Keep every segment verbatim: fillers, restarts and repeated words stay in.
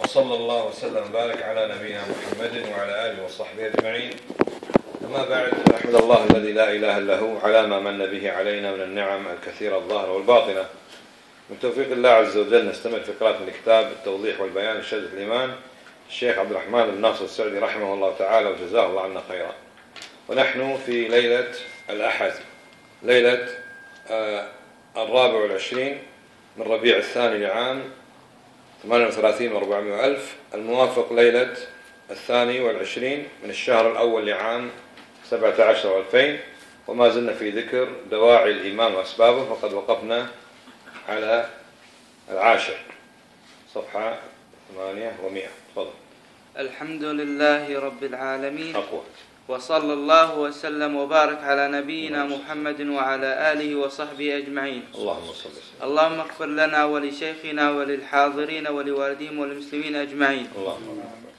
وصلى الله وسلم وبارك على نبينا محمد وعلى آله وصحبه أجمعين. أما بعد، نحمد الله الذي لا إله إلا هو على ما من به علينا من النعم الكثيرة الظاهرة والباطنة. من توفيق الله عز وجل نستمر في قراءة من كتاب التوضيح والبيان لشهادة الإيمان الشيخ عبد الرحمن بن ناصر السعدي رحمه الله تعالى وجزاه الله عنا خيرا. ونحن في ليلة الأحد، ليلة آه الرابع والعشرين من ربيع الثاني لعام ثمانية وثلاثين وأربعمائة وألف، الموافق ليلة الثاني والعشرين من الشهر الأول لعام سبعة عشر وألفين. وما زلنا في ذكر دواعي الإيمان وأسبابه، وقد وقفنا على العاشر صفحة ثمانية ومئة. تفضل. الحمد لله رب العالمين، أقوى. وصلى الله وسلم وبارك على نبينا محمد وعلى آله وصحبه أجمعين. اللهم صل وسلم. اللهم اغفر لنا ولشيخنا وللحاضرين ولوالديهم وللمسلمين أجمعين. اللهم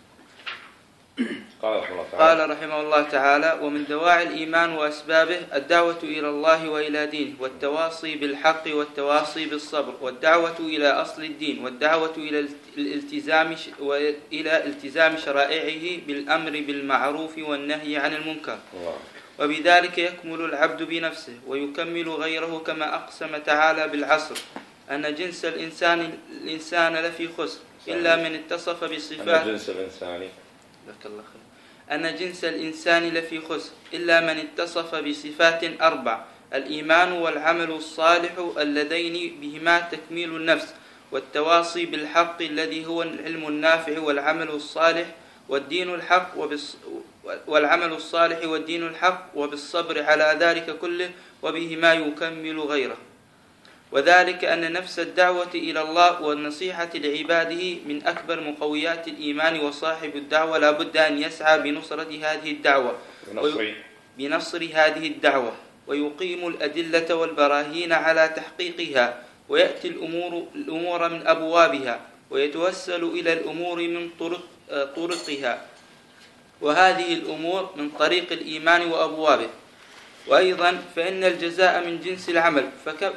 قال رحمه الله تعالى قال رحمه الله تعالى: ومن دواعي الإيمان وأسبابه الدعوة إلى الله وإلى دينه، والتواصي بالحق والتواصي بالصبر، والدعوة إلى أصل الدين، والدعوة إلى الالتزام وإلى التزام شرائعه بالأمر بالمعروف والنهي عن المنكر. الله. وبذلك يكمل العبد بنفسه ويكمل غيره، كما أقسم تعالى بالعصر أن جنس الإنسان الإنسان لفي خسر إلا من اتصف بصفات أن جنس الإنسان لك الله خير. أن جنس الإنسان لفي خسر إلا من اتصف بصفات أربع: الإيمان والعمل الصالح اللذين بهما تكميل النفس، والتواصي بالحق الذي هو العلم النافع والعمل الصالح والدين الحق وبالص... والعمل الصالح والدين الحق وبالصبر على ذلك كله، وبهما يكمل غيره. وذلك أن نفس الدعوة إلى الله والنصيحة لعباده من أكبر مقويات الإيمان، وصاحب الدعوة لا بد أن يسعى بنصرة هذه الدعوة بنصر بنصر هذه الدعوة ويقيم الأدلة والبراهين على تحقيقها، ويأتي الأمور, الأمور من أبوابها، ويتوسل إلى الأمور من طرق طرقها، وهذه الأمور من طريق الإيمان وأبوابه. وأيضا فإن الجزاء من جنس العمل،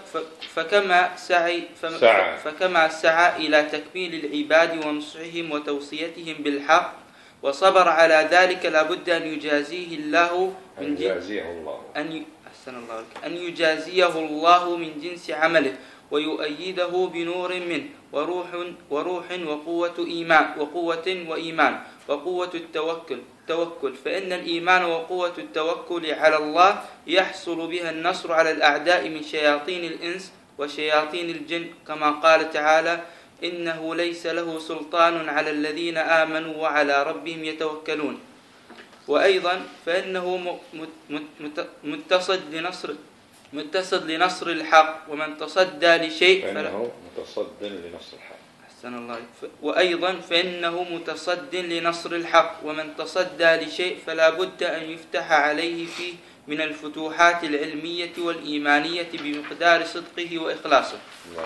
فكما سعي فكما سعى إلى تكميل العباد ونصحهم وتوصيتهم بالحق وصبر على ذلك، لا بد أن يجازيه الله من يجازيه الله أن أحسن الله لك أن يجازيه الله من جنس عمله، ويؤيده بنور منه وروح وروح وقوة إيمان وقوة وإيمان وقوة التوكل توكل فإن الإيمان وقوة التوكل على الله يحصل بها النصر على الأعداء من شياطين الإنس وشياطين الجن، كما قال تعالى: إنه ليس له سلطان على الذين آمنوا وعلى ربهم يتوكلون. وأيضا فإنه متصد لنصر متصد لنصر الحق، ومن تصدى لشيء فإنه متصد لنصر الحق. أحسن الله. وأيضا فإنه متصد لنصر الحق، ومن تصدى لشيء فلا بد أن يفتح عليه فيه من الفتوحات العلمية والإيمانية بمقدار صدقه وإخلاصه. الله.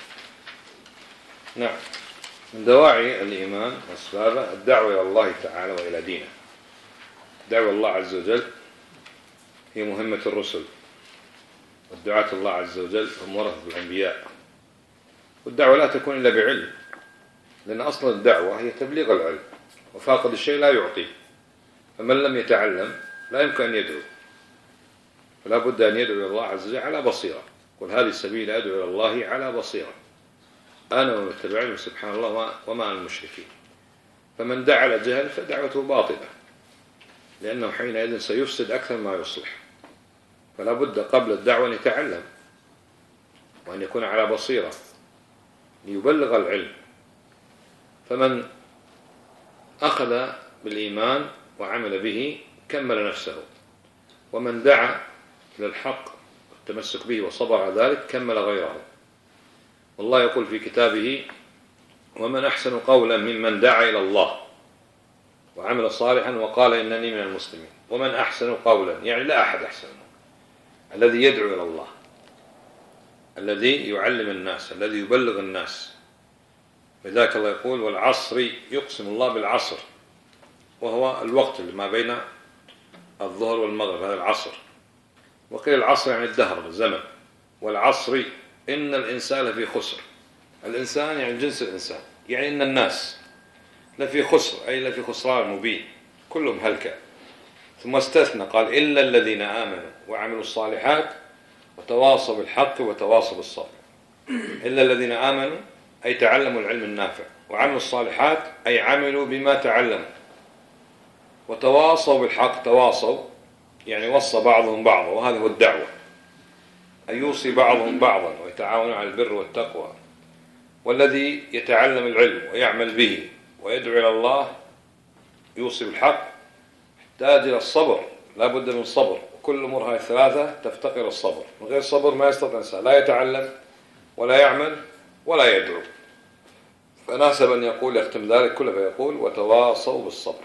نعم، من دواعي الإيمان وأسبابه الدعوة إلى الله تعالى وإلى دينه. دعوة الله عز وجل هي مهمة الرسل، والدعاة الله عز وجل هم ورثة الأنبياء، والدعوة لا تكون إلا بعلم، لأن أصل الدعوة هي تبليغ العلم، وفاقد الشيء لا يعطيه، فمن لم يتعلم لا يمكن أن يدعو، فلا بد أن يدعو إلى الله عز وجل على بصيرة. قل هذه السبيل أدعو إلى الله على بصيرة أنا ومن اتبعني سبحان الله وما أنا المشركين. فمن دعا على جهل فدعوته باطلة، لأنه حينئذ سيفسد أكثر ما يصلح. فلا بد قبل الدعوة أن يتعلم وأن يكون على بصيرة ليبلغ العلم. فمن أخذ بالإيمان وعمل به كمل نفسه، ومن دعا إلى الحق والتمسك به وصبر على ذلك كمل غيره. والله يقول في كتابه: ومن أحسن قولا ممن دعا إلى الله وعمل صالحا وقال إنني من المسلمين. ومن أحسن قولا يعني لا أحد أحسن، الذي يدعو إلى الله، الذي يعلم الناس، الذي يبلغ الناس. لذلك الله يقول: والعصر، يقسم الله بالعصر، وهو الوقت اللي ما بين الظهر والمغرب، هذا العصر. وقيل العصر يعني الدهر، الزمن. والعصر إن الإنسان لفي خسر. الإنسان يعني جنس الإنسان، يعني إن الناس لفي خسر، أي لفي خسران مبين، كلهم هلكة. ثم استثنى قال إلا الذين آمنوا وعملوا الصالحات وتواصوا بالحق وتواصوا بالصبر. إلا الذين آمنوا أي تعلموا العلم النافع، وعملوا الصالحات أي عملوا بما تعلموا، وتواصوا بالحق، تواصوا يعني وصى بعضهم بعضا، وهذا هو الدعوة، أن يوصي بعضهم بعضا ويتعاونوا على البر والتقوى. والذي يتعلم العلم ويعمل به ويدعو إلى الله يوصي بالحق يحتاج إلى الصبر، لا بد من صبر، وكل أمور هذه الثلاثة تفتقر الصبر، من غير صبر ما يستطيع الإنسان لا يتعلم ولا يعمل ولا يدعو. فناسب أن يقول يختم ذلك كله فيقول وتواصوا بالصبر.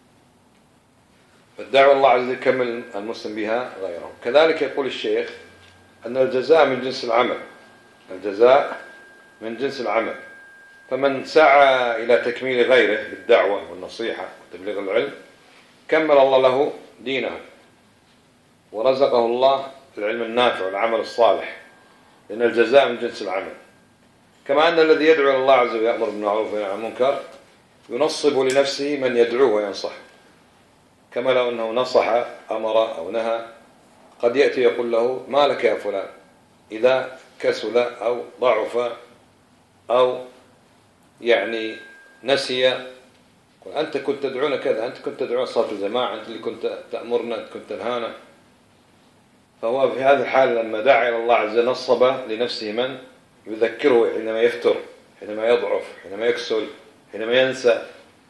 فالدعوة الله عز وجل يكمل المسلم بها غيره. كذلك يقول الشيخ أن الجزاء من جنس العمل، الجزاء من جنس العمل، فمن سعى إلى تكميل غيره بالدعوة والنصيحة وتبليغ العلم كمل الله له دينه ورزقه الله العلم النافع والعمل الصالح، لأن الجزاء من جنس العمل. كما أن الذي يدعو إلى الله عز وجل يأمر بالمعروف وينهى عن المنكر ينصب لنفسه من يدعوه وينصح، كما لو أنه نصح أمر أو نهى قد يأتي يقول له ما لك يا فلان إذا كسل أو ضعف أو يعني نسي، أنت كنت تدعونا كذا، أنت كنت تدعونا صلاة الجماعة، أنت اللي كنت تأمرنا، أنت كنت تنهانا. فهو في هذه الحال لما دعا إلى الله عز وجل نصب لنفسه من يذكره حينما يفتر، حينما يضعف، حينما يكسل، حينما ينسى.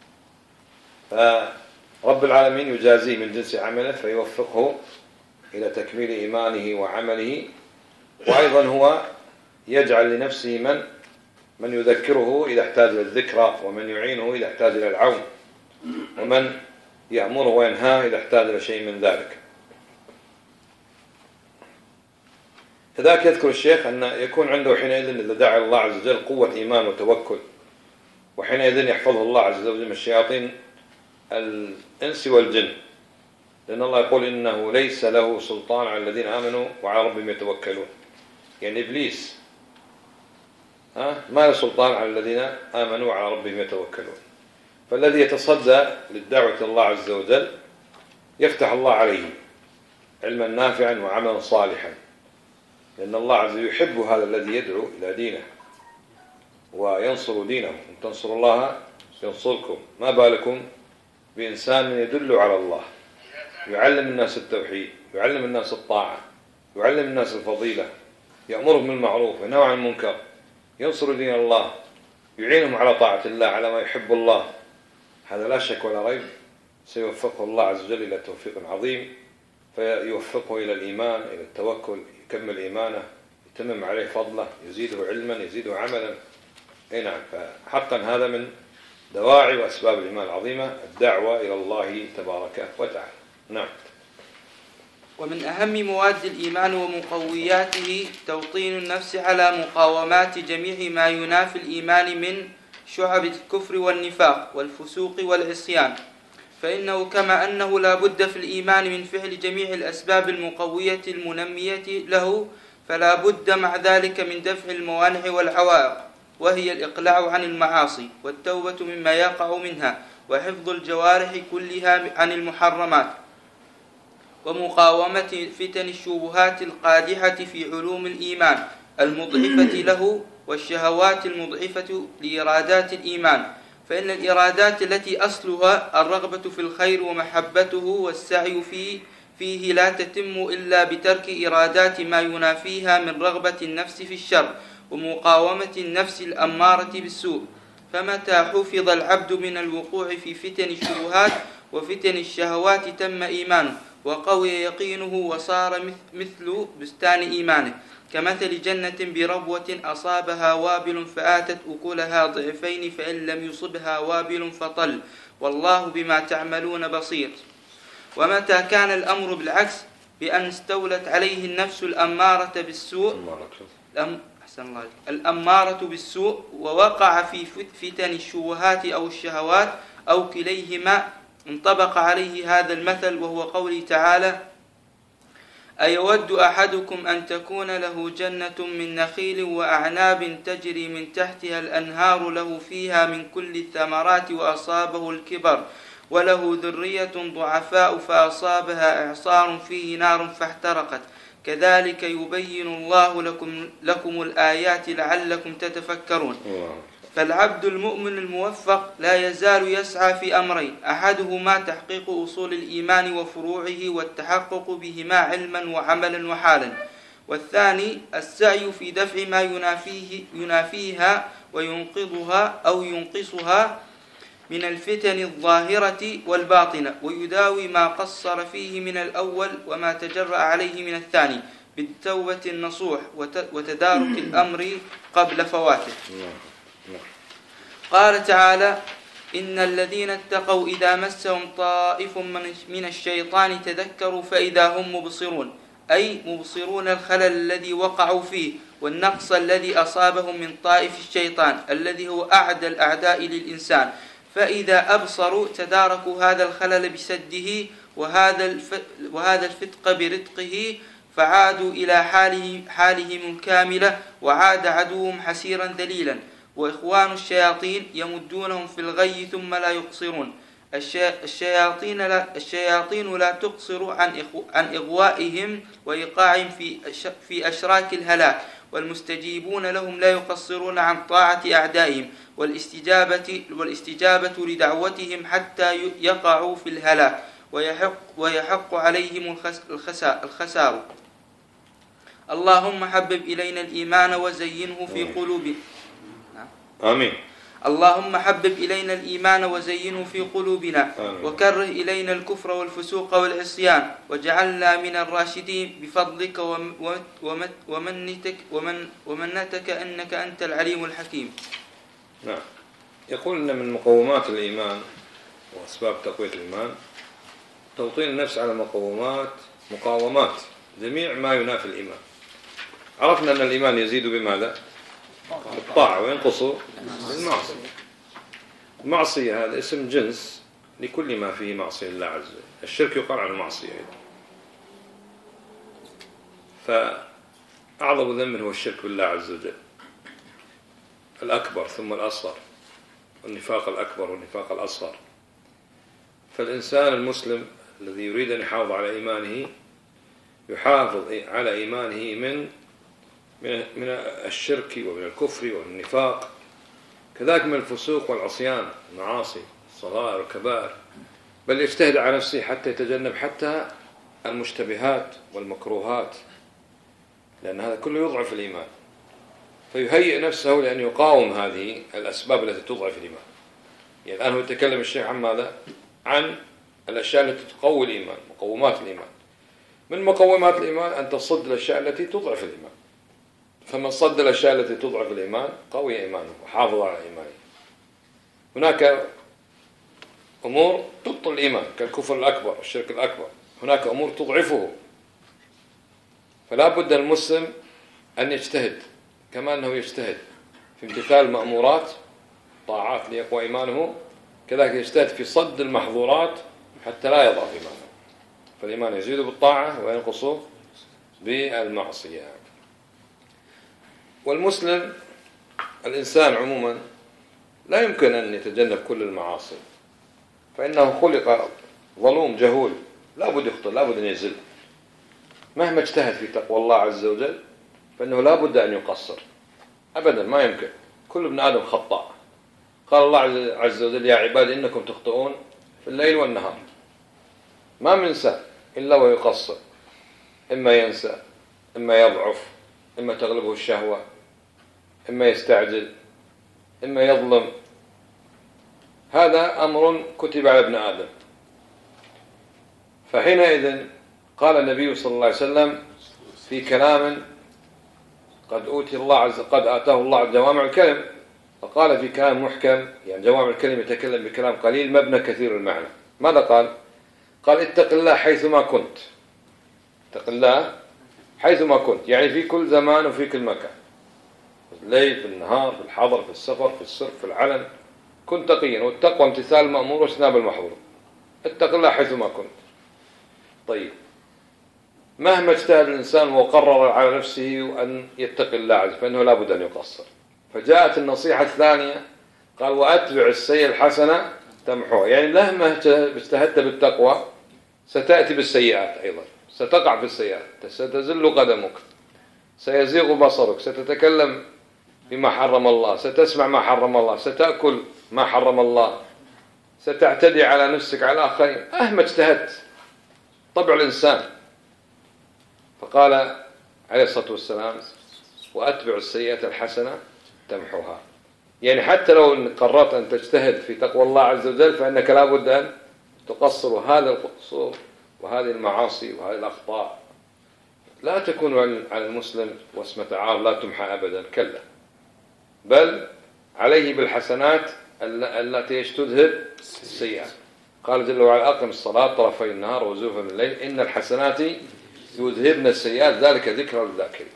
فرب العالمين يجازيه من جنس عمله فيوفقه إلى تكميل إيمانه وعمله، وأيضا هو يجعل لنفسه من من يذكره إذا احتاج إلى الذكرى، ومن يعينه إذا احتاج إلى العون، ومن يأمره وينهاه إذا احتاج إلى شيء من ذلك. كذلك يذكر الشيخ أن يكون عنده حينئذ إذا دعا الله عز وجل قوة إيمان وتوكل، وحينئذ يحفظه الله عز وجل من الشياطين الإنس والجن، لأن الله يقول إنه ليس له سلطان على الذين آمنوا وعلى ربهم يتوكلون. يعني إبليس ها ما له سلطان على الذين آمنوا وعلى ربهم يتوكلون. فالذي يتصدى للدعوة الله عز وجل يفتح الله عليه علما نافعا وعملا صالحا، لأن الله عز وجل يحب هذا الذي يدعو إلى دينه وينصر دينه. إن تنصروا الله ينصركم. ما بالكم بإنسان يدل على الله، يعلم الناس التوحيد، يعلم الناس الطاعة، يعلم الناس الفضيلة، يأمرهم بالمعروف وينهى عن المنكر، ينصر دين الله، يعينهم على طاعة الله على ما يحب الله. هذا لا شك ولا ريب سيوفقه الله عز وجل إلى توفيق عظيم، فيوفقه إلى الإيمان، إلى التوكل، يكمل إيمانه، يتمم عليه فضله، يزيده علما، يزيده عملا. أي نعم. فحقا هذا من دواعي وأسباب الإيمان العظيمة، الدعوة إلى الله تبارك وتعالى. نعم. ومن أهم مواد الإيمان ومقوياته توطين النفس على مقاومات جميع ما ينافي الإيمان من شعب الكفر والنفاق والفسوق والعصيان، فإنه كما أنه لا بد في الإيمان من فعل جميع الأسباب المقوية المنمية له، فلا بد مع ذلك من دفع الموانع والعوائق، وهي الإقلاع عن المعاصي والتوبة مما يقع منها، وحفظ الجوارح كلها عن المحرمات، ومقاومة فتن الشبهات القادحة في علوم الإيمان المضعفة له، والشهوات المضعفة لإرادات الإيمان، فإن الإرادات التي أصلها الرغبة في الخير ومحبته والسعي فيه فيه لا تتم إلا بترك إرادات ما ينافيها من رغبة النفس في الشر ومقاومة النفس الأمارة بالسوء. فمتى حفظ العبد من الوقوع في فتن الشبهات وفتن الشهوات تم إيمانه وقوي يقينه، وصار مثل بستان إيمانه، كمثل جنة بربوة أصابها وابل فآتت أكلها ضعفين فإن لم يصبها وابل فطل، والله بما تعملون بصير. ومتى كان الأمر بالعكس، بأن استولت عليه النفس الأمارة بالسوء أحسن الله الأمارة بالسوء ووقع في فتن الشبهات أو الشهوات أو كليهما، انطبق عليه هذا المثل، وهو قوله تعالى: أيود أحدكم أن تكون له جنة من نخيل وأعناب تجري من تحتها الأنهار له فيها من كل الثمرات وأصابه الكبر وله ذرية ضعفاء فأصابها إعصار فيه نار فاحترقت كذلك يبين الله لكم, لكم الآيات لعلكم تتفكرون. فالعبد المؤمن الموفق لا يزال يسعى في أمرين: أحدهما تحقيق أصول الإيمان وفروعه والتحقق بهما علما وعملا وحالا، والثاني السعي في دفع ما ينافيه ينافيها وينقضها أو ينقصها من الفتن الظاهرة والباطنة، ويداوي ما قصر فيه من الأول وما تجرأ عليه من الثاني بالتوبة النصوح وتدارك الأمر قبل فواته. قال تعالى: إن الذين اتقوا إذا مسهم طائف من الشيطان تذكروا فإذا هم مبصرون، أي مبصرون الخلل الذي وقعوا فيه والنقص الذي أصابهم من طائف الشيطان الذي هو أعدى الأعداء للإنسان، فإذا أبصروا تداركوا هذا الخلل بسده وهذا وهذا الفتق برتقه، فعادوا إلى حاله حالهم الكاملة، وعاد عدوهم حسيرا ذليلا. وإخوان الشياطين يمدونهم في الغي ثم لا يقصرون. الشياطين لا, الشياطين لا تقصر عن, عن إغوائهم وإيقاعهم في, في أشراك الهلاك، والمستجيبون لهم لا يقصرون عن طاعة أعدائهم والاستجابة, والاستجابة لدعوتهم حتى يقعوا في الهلاك ويحق, ويحق عليهم الخسار. اللهم حبب إلينا الإيمان وزينه في قلوبنا. آمين. اللهم حبب إلينا الإيمان وزينه في قلوبنا. آمين. وكره إلينا الكفر والفسوق والعصيان واجعلنا من الراشدين بفضلك ومنتك ومن ومنتك أنك أنت العليم الحكيم. نعم. يقول إن من مقومات الإيمان وأسباب تقوية الإيمان توطين النفس على مقومات مقاومات جميع ما ينافي الإيمان. عرفنا أن الإيمان يزيد بماذا؟ بالطاعة وينقص بالمعصية. المعصية هذا اسم جنس لكل ما فيه معصية لله عز وجل. الشرك يقال عن المعصية أيضا. فأعظم ذنب هو الشرك بالله عز وجل الأكبر ثم الأصغر، والنفاق الأكبر والنفاق الأصغر. فالإنسان المسلم الذي يريد أن يحافظ على إيمانه يحافظ على إيمانه من من الشرك ومن الكفر ومن النفاق، كذلك من الفسوق والعصيان، المعاصي الصغائر والكبائر، بل يجتهد على نفسه حتى يتجنب حتى المشتبهات والمكروهات، لأن هذا كله يضعف الإيمان، فيهيئ نفسه لأن يقاوم هذه الأسباب التي تضعف الإيمان. يعني الآن هو يتكلم الشيخ عن ماذا؟ عن الأشياء التي تقوي الإيمان، مقومات الإيمان. من مقومات الإيمان أن تصد الأشياء التي تضعف الإيمان، فمن صد الأشياء التي تضعف الإيمان قوي إيمانه وحافظ على إيمانه. هناك أمور تبطل الإيمان كالكفر الأكبر والشرك الأكبر، هناك أمور تضعفه، فلا بد المسلم أن يجتهد كما أنه يجتهد في امتثال المأمورات طاعات ليقوى إيمانه، كذلك يجتهد في صد المحظورات حتى لا يضعف إيمانه. فالإيمان يزيد بالطاعة وينقص بالمعصية. والمسلم الإنسان عموما لا يمكن أن يتجنب كل المعاصي، فإنه خلق ظلوم جهول، لا بد يخطئ، لا بد أن يزل. مهما اجتهد في تقوى الله عز وجل فإنه لا بد أن يقصر أبدا، ما يمكن. كل ابن آدم خطاء. قال الله عز وجل: يا عبادي إنكم تخطئون في الليل والنهار. ما من إنسان إلا ويقصر، إما ينسى، إما يضعف، إما تغلبه الشهوة، إما يستعجل، إما يظلم. هذا أمر كتب على ابن آدم. فحينئذ قال النبي صلى الله عليه وسلم في كلام قد أوتي الله عز قد آتاه الله جوامع الكلم، فقال في كلام محكم، يعني جوامع الكلم يتكلم بكلام قليل مبنى كثير المعنى. ماذا قال؟ قال: اتق الله حيثما كنت. اتق الله حيثما كنت، يعني في كل زمان وفي كل مكان، في الليل، في النهار، في الحضر، في السفر، في السر، في العلن. كن تقيا، والتقوى امتثال المأمور واجتناب المحظور. اتق الله حيثما كنت. طيب، مهما اجتهد الإنسان وقرر على نفسه أن يتقي الله عز وجل فإنه لا بد أن يقصر. فجاءت النصيحة الثانية قال وأتبع السيئة الحسنة تمحوها، يعني مهما اجتهدت بالتقوى ستأتي بالسيئات أيضا، ستقع في السيئات، ستزل قدمك، سيزيغ بصرك، ستتكلم بما حرم الله، ستسمع ما حرم الله، ستأكل ما حرم الله، ستعتدي على نفسك على الآخرين مهما اجتهدت، طبع الإنسان. فقال عليه الصلاة والسلام وأتبع السيئة الحسنة تمحوها، يعني حتى لو قررت أن تجتهد في تقوى الله عز وجل فإنك لا بد أن تقصر، هذا القصور وهذه المعاصي وهذه الأخطاء لا تكون على المسلم واسمة عار لا تمحى أبدا، كلا، بل عليه بالحسنات التي تذهب السيئات. قال جل وعلا أقم الصلاة طرفي النهار وزلفا من الليل إن الحسنات يذهبن السيئات ذلك ذكرى للذاكرين.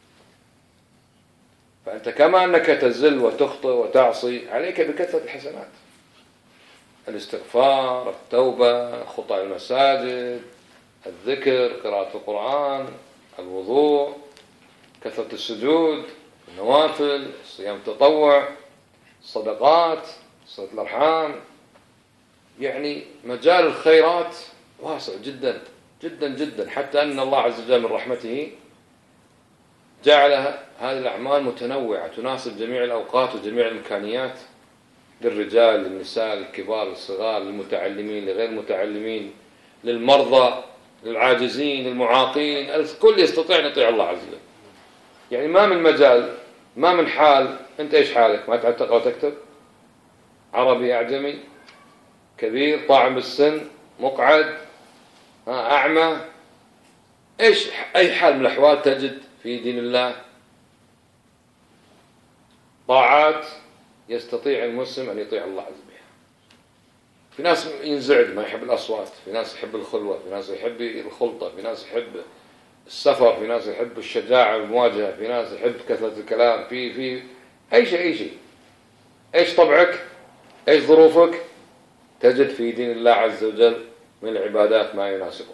فأنت كما أنك تزل وتخطئ وتعصي عليك بكثرة الحسنات، الاستغفار، التوبة، خطى المساجد، الذكر، قراءة القرآن، الوضوء، كثرة السجود، النوافل، الصيام التطوع، الصدقات، صلة الأرحام، يعني مجال الخيرات واسع جدا جدا جدا، حتى أن الله عز وجل من رحمته جعل هذه الأعمال متنوعة تناسب جميع الأوقات وجميع الإمكانيات، للرجال، للنساء، للكبار، للصغار، للمتعلمين، لغير المتعلمين، للمرضى، للعاجزين، للمعاقين، الكل يستطيع أن يطيع الله عز وجل. يعني ما من مجال، ما من حال، أنت إيش حالك؟ ما تعرف تقرأ وتكتب؟ عربي، أعجمي، كبير، طاعم بالسن، مقعد، أعمى، إيش أي حال من الأحوال تجد في دين الله طاعات يستطيع المسلم أن يطيع الله عز وجل. في ناس ينزعج ما يحب الأصوات، في ناس يحب الخلوة، في ناس يحب الخلطة، في ناس يحب السفر، في ناس يحب الشجاعة والمواجهة، في ناس يحب كثرة الكلام، في في أي شيء أي شيء. إيش طبعك؟ إيش ظروفك؟ تجد في دين الله عز وجل من العبادات ما يناسبك.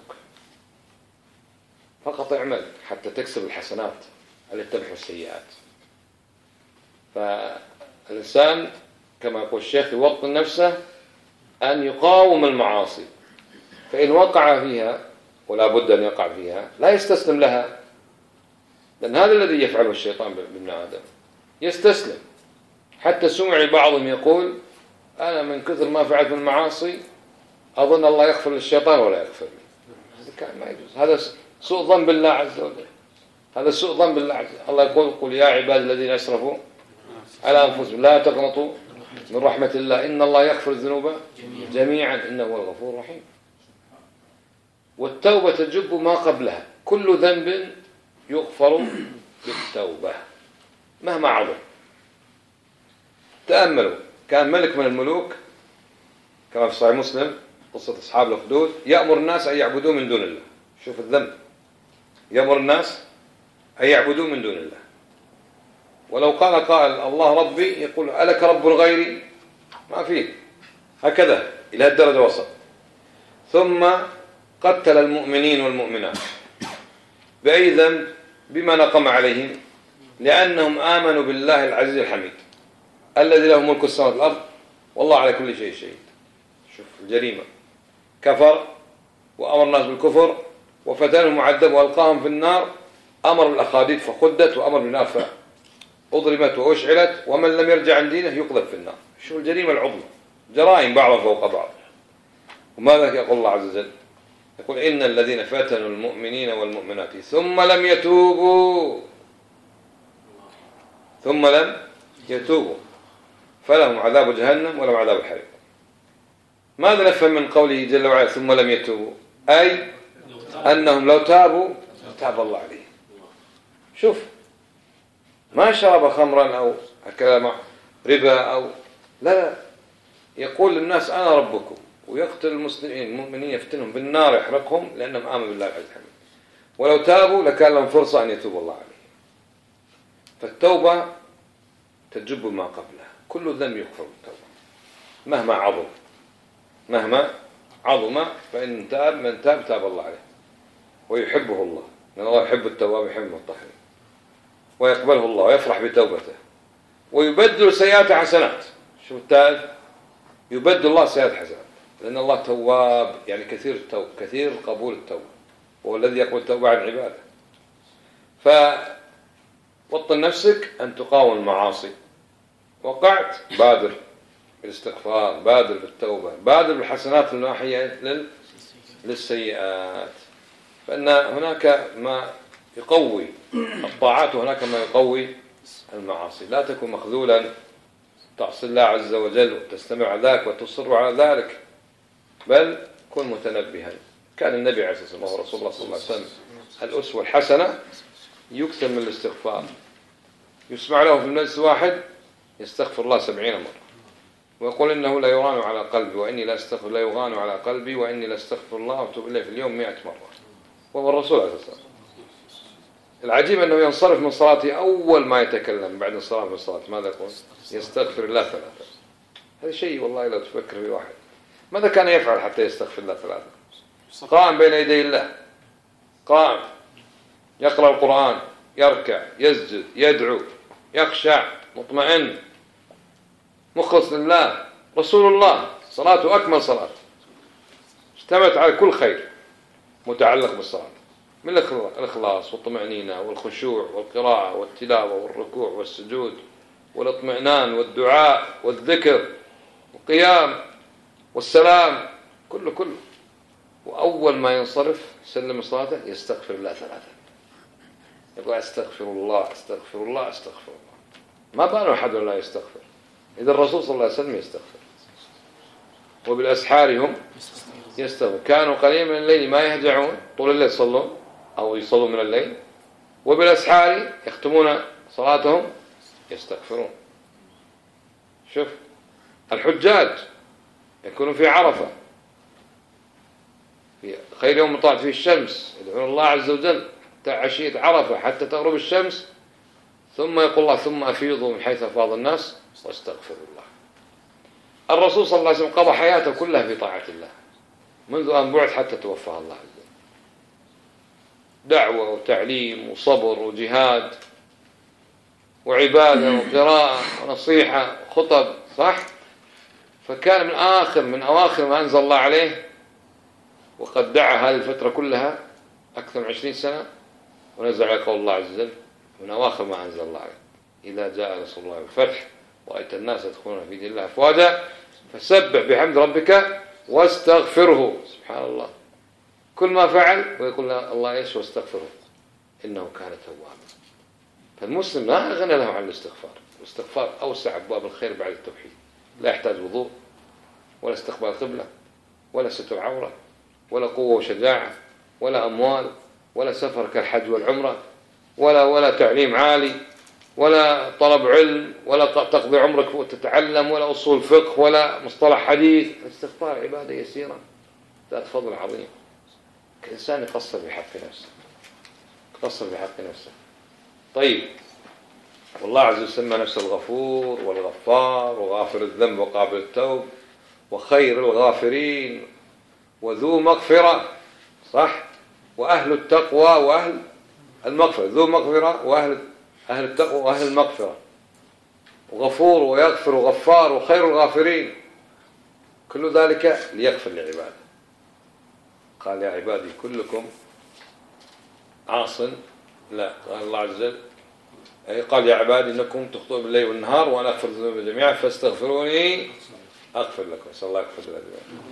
فقط اعمل حتى تكسب الحسنات التي تمحو السيئات. فالإنسان كما يقول الشيخ يوطن نفسه أن يقاوم المعاصي، فإن وقع فيها ولا بد أن يقع فيها لا يستسلم لها، لأن هذا الذي يفعله الشيطان بابن آدم، يستسلم. حتى سمع بعضهم يقول أنا من كثر ما فعلت من المعاصي أظن الله يغفر للشيطان ولا يغفر لي. هذا كان ما يجوز، هذا سوء ظن بالله عز وجل، هذا سوء ظن بالله عز وجل. الله يقول قل يا عباد الذين أسرفوا على أنفسهم لا تقنطوا من رحمة الله إن الله يغفر الذنوب جميعا إنه هو الغفور الرحيم. والتوبة تجب ما قبلها، كل ذنب يغفر بالتوبة مهما عظم. تأملوا، كان ملك من الملوك كما في صحيح مسلم قصة أصحاب الأخدود يأمر الناس أن يعبدوا من دون الله. شوف الذنب، يأمر الناس أن يعبدوا من دون الله، ولو قال قائل الله ربي يقول ألك رب غيري؟ ما فيه، هكذا إلى الدرجة وصل. ثم قتل المؤمنين والمؤمنات بأي ذنب؟ بما نقم عليهم، لأنهم آمنوا بالله العزيز الحميد الذي له ملك السماوات والأرض والله على كل شيء شهيد. شوف الجريمة، كفر وأمر الناس بالكفر وفتنهم وعذبوا وألقاهم في النار، أمر بالأخاديد فخدت وأمر بالنار فأضرمت وأشعلت ومن لم يرجع عن دينه يقذف في النار. شوف الجريمة العظمى، جرائم بعضها فوق بعض. وماذا يقول الله عز وجل؟ يقول إن الذين فتنوا المؤمنين والمؤمنات ثم لم يتوبوا ثم لم يتوبوا فلهم عذاب جهنم ولهم عذاب الحريق. ماذا نفهم من قوله جل وعلا ثم لم يتوبوا؟ أي أنهم لو تابوا تاب الله عليهم. شوف، ما شرب خمرا أو أكل ربا أو لا لا، يقول للناس أنا ربكم، ويقتل المسلمين المؤمنين يفتنهم بالنار يحرقهم لأنهم آمنوا بالله العزيز الحميد، ولو تابوا لكان لهم فرصة أن يتوب الله عليهم. فالتوبة تجب ما قبلها، كل ذنب يغفر بالتوبة مهما عظم، مهما عظم، فإن تاب من تاب تاب الله عليه. ويحبه الله، لأن الله يحب التواب ويحب المطهرين، ويقبله الله ويفرح بتوبته، ويبدل سيئات حسنات. شوف التائب يبدل الله سيئات حسنات، لأن الله تواب يعني كثير التوب، كثير قبول التوبة، وهو الذي يقبل التوبة عن عباده. فوطن نفسك أن تقاوم المعاصي، وقعت بادر بالاستغفار، بادر بالتوبة، بادر بالحسنات الناحية للسيئات، فإن هناك ما يقوي الطاعات وهناك ما يقوي المعاصي. لا تكن مخذولا تعصي الله عز وجل وتستمع على ذلك وتصر على ذلك، بل كن متنبها. كان النبي عليه الصلاة والسلام ورسول الله صلى الله عليه وسلم الأسوة الحسنة يكثر من الاستغفار، يسمع له في المجلس واحد يستغفر الله سبعين مرة، ويقول إنه لا يغان على قلبي وإني لا استغفر لا يغان على قلبي وإني لا استغفر الله وأتوب إليه في اليوم مئة مرة، وهو الرسول عليه الصلاة والسلام. العجيب أنه ينصرف من صلاته أول ما يتكلم بعد الصلاة من الصلاة ماذا يقول؟ يستغفر الله ثلاثة. هذا شيء والله لو تفكر في واحد ماذا كان يفعل حتى يستغفر الله ثلاثة؟ قائم بين يدي الله، قائم يقرأ القرآن، يركع، يسجد، يدعو، يخشع، مطمئن، مخلص لله، رسول الله، صلاته أكمل صلاة، اشتملت على كل خير متعلق بالصلاة، من الإخلاص والطمأنينة والخشوع والقراءة والتلاوة والركوع والسجود والاطمئنان والدعاء والذكر والقيام والسلام، كله كله. وأول ما ينصرف سلم صلاته يستغفر الله ثلاثة، يقول استغفر الله استغفر الله استغفر الله. ما بال أحد لا يستغفر، إذا الرسول صلى الله عليه وسلم يستغفر. وبالأسحار هم يستغفر، كانوا قليلا من الليل ما يهجعون، طول الليل يصلون أو يصلوا من الليل، وبالأسحار يختمون صلاتهم يستغفرون. شوف الحجاج يكونوا في عرفة في خير يوم طلعت فيه الشمس، يدعون الله عز وجل حتى عشية عرفة حتى تغرب الشمس، ثم يقول الله ثم أفيضوا من حيث أفاض الناس واستغفروا الله. الرسول صلى الله عليه وسلم قضى حياته كلها في طاعة الله منذ أن بعث حتى توفاه الله عز وجل، دعوة وتعليم وصبر وجهاد وعبادة وقراءة ونصيحة وخطب، صح؟ فكان من آخر من أواخر ما أنزل الله عليه، وقد دعا هذه الفترة كلها أكثر من عشرين سنة، ونزل عليه قول الله عز وجل من أواخر ما أنزل الله عليه إذا جاء رسول الله بالفتح ورأيت الناس يدخلون في دين الله أفواجا فسبح بحمد ربك واستغفره. سبحان الله، كل ما فعل ويقول الله إيش واستغفره إنه كان توابا. فالمسلم لا غنى له عن الاستغفار، والاستغفار أوسع أبواب الخير بعد التوحيد، لا يحتاج وضوء ولا استقبال قبلة ولا ستر عورة ولا قوة وشجاعة ولا أموال ولا سفر كالحج والعمرة ولا ولا تعليم عالي ولا طلب علم ولا تقضي عمرك وتتعلم ولا أصول فقه ولا مصطلح حديث. الاستغفار عبادة يسيرة ذات فضل عظيم. الإنسان يقصر بحق نفسه، يقصر بحق نفسه. طيب، والله عز وجل سمى نفسه الغفور والغفار وغافر الذنب وقابل التوب وخير الغافرين وذو مغفرة، صح؟ وأهل التقوى وأهل المغفرة، ذو مغفرة وأهل أهل التقوى وأهل المغفرة، وغفور ويغفر وغفار وخير الغافرين، كل ذلك ليغفر لعباده. قال يا عبادي كلكم عاص، لا، قال الله عز وجل قال يا عبادي إنكم تخطئون بالليل والنهار وأنا أغفر الذنوب جميعا فاستغفروني أغفر لكم. صلى الله يغفر لكم.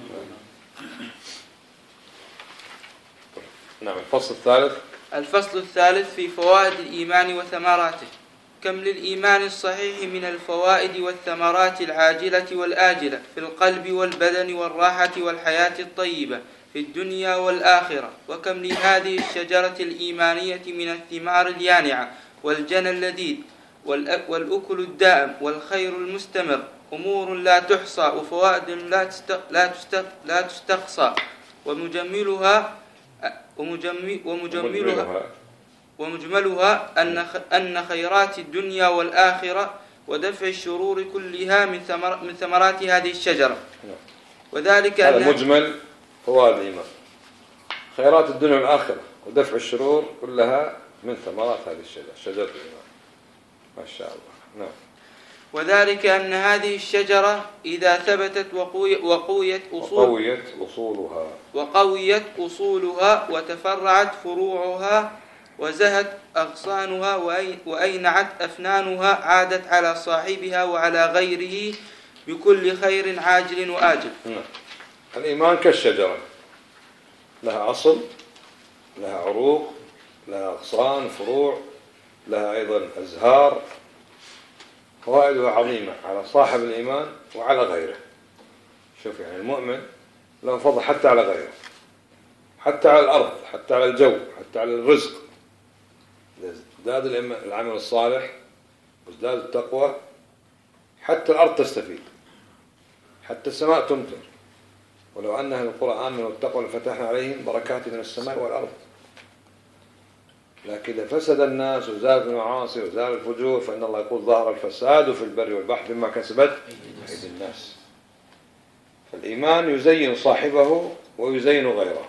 نعم. الفصل الثالث. الفصل الثالث في فوائد الإيمان وثمراته. كم للإيمان الصحيح من الفوائد والثمرات العاجلة والآجلة في القلب والبدن والراحة والحياة الطيبة في الدنيا والآخرة، وكم لهذه الشجرة الإيمانية من الثمار اليانعة والجنى اللذيذ والأكل الدائم والخير المستمر، أمور لا تحصى وفوائد لا تست... لا, تست... لا تستقصى، ومجملها ومجمل... ومجملها ومجملها أن أن خيرات الدنيا والآخرة ودفع الشرور كلها من ثمر من ثمرات هذه الشجرة. وذلك هذا مجمل فوائد الإيمان، خيرات الدنيا والآخرة ودفع الشرور كلها من ثمرات هذه الشجرة، شجرة الإيمان. ما شاء الله. نعم. وذلك أن هذه الشجرة إذا ثبتت وقويت, وقويت, أصول وقويت أصولها وقويت أصولها وتفرعت فروعها وزهت أغصانها وأينعت أفنانها عادت على صاحبها وعلى غيره بكل خير عاجل وآجل. نعم. الإيمان كالشجرة، لها أصل، لها عروق، لها أغصان، فروع، لها أيضا أزهار. فوائدها عظيمة على صاحب الإيمان وعلى غيره. شوف يعني المؤمن له فضل حتى على غيره، حتى على الأرض، حتى على الجو، حتى على الرزق. ازداد العمل الصالح وازداد التقوى حتى الأرض تستفيد، حتى السماء تمطر. ولو أن أهل القرى آمنوا واتقوا لفتحنا عليهم بركات من السماء والأرض. لكن إذا فسد الناس وزادت المعاصي وزاد الفجور فإن الله يقول ظهر الفساد في البر والبحر بما كسبت أيدي الناس. فالإيمان يزين صاحبه ويزين غيره.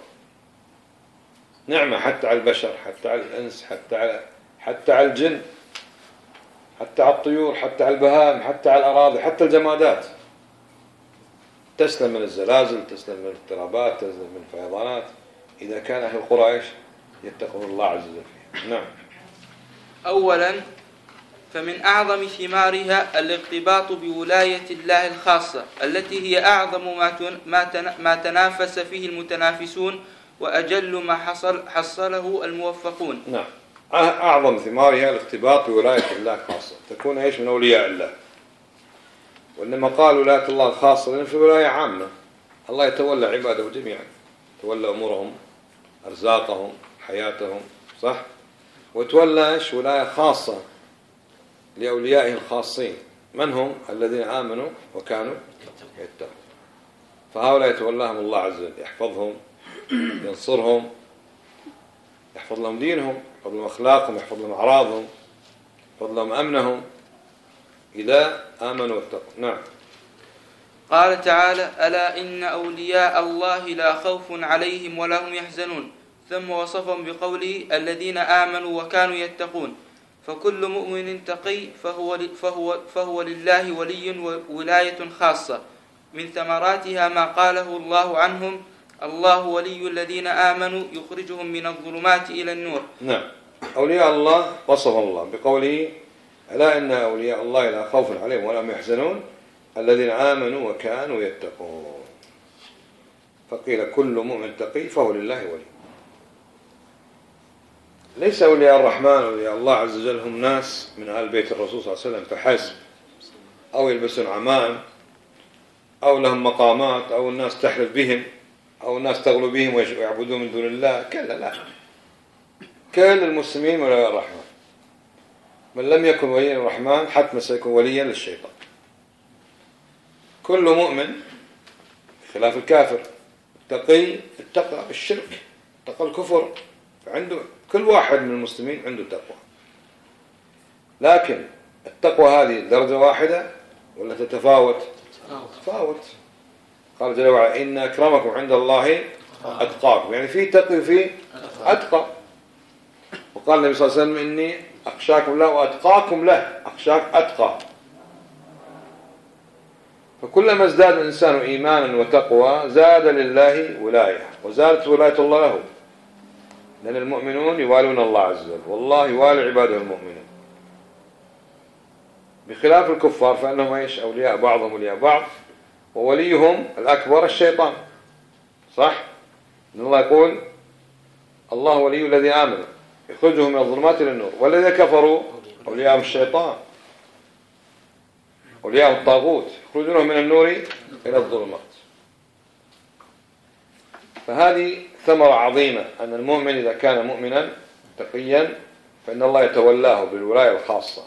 نعمة حتى على البشر، حتى على الإنس، حتى على حتى على الجن، حتى على الطيور، حتى على البهائم، حتى على الأراضي، حتى الجمادات تسلم من الزلازل، تسلم من الاضطرابات، تسلم من الفيضانات إذا كان أهل القرى إيش يتقون الله عز وجل فيها. نعم. أولا فمن أعظم ثمارها الاقتباط بولاية الله الخاصة التي هي أعظم ما ما تنافس فيه المتنافسون وأجل ما حصل حصله الموفقون. نعم. أعظم ثمارها الاقتباط بولاية الله خاصة، تكون إيش من أولياء الله. وإنما قال ولاية الله الخاصة لأن في ولاية عامة، الله يتولى عباده جميعا، يتولى أمورهم، أرزاقهم، حياتهم، صح؟ وتولى إيش ولاية خاصة لأوليائه الخاصين، من هم؟ الذين آمنوا وكانوا يتقون. فهؤلاء يتولاهم الله عز وجل، يحفظهم، ينصرهم، يحفظ لهم دينهم، يحفظ لهم أخلاقهم، يحفظ لهم أعراضهم، يحفظ لهم أمنهم إذا آمنوا واتقوا. نعم. قال تعالى: ألا إن أولياء الله لا خوف عليهم ولا هم يحزنون. ثم وصفهم بقوله: الذين آمنوا وكانوا يتقون. فكل مؤمن تقي فهو, فهو, فهو لله ولي وولاية خاصة. من ثمراتها ما قاله الله عنهم: الله ولي الذين آمنوا يخرجهم من الظلمات إلى النور. نعم. أولياء الله وصف الله بقوله: ألا إن أولياء الله لا خوف عليهم ولا هم يحزنون الذين آمنوا وكانوا يتقون. فقيل كل مؤمن تقي فهو لله ولي. ليس أولياء الرحمن أولياء الله عز وجل هم ناس من آل بيت الرسول صلى الله عليه وسلم فحسب، أو يلبسون عمائم، أو لهم مقامات، أو الناس تحلف بهم، أو الناس تغلو بهم ويعبدون من دون الله. كلا، لا. كل المسلمين أولياء الرحمن. من لم يكن وليا الرحمن حتما سيكون وليا للشيطان. كل مؤمن خلاف الكافر تقي اتقى الشرك، اتقى الكفر، فعنده كل واحد من المسلمين عنده تقوى. لكن التقوى هذه درجة واحدة ولا تتفاوت؟ تتفاوت. قال جل وعلا: إن أكرمكم عند الله أتقاكم. يعني في تقي وفي أتقى. وقال النبي صلى الله عليه وسلم: إني أخشاكم له وأتقاكم له. أخشاك أتقى. فكلما ازداد الإنسان إيمانا وتقوى زاد لله ولاية، وزادت ولاية الله له، لأن المؤمنون يوالون الله عز وجل، والله يوالي عباده المؤمنين. بخلاف الكفار فإنهم ايش؟ أولياء بعضهم أولياء بعض، ووليهم الأكبر الشيطان. صح؟ إن الله يقول: الله ولي الذين آمنوا يخرجهم من الظلمات إلى النور، والذين كفروا أولياءهم الشيطان، أولياء الطاغوت يخرجونهم من النور إلى الظلمات. فهذه ثمرة عظيمة، أن المؤمن إذا كان مؤمنا تقيا فإن الله يتولاه بالولاية الخاصة.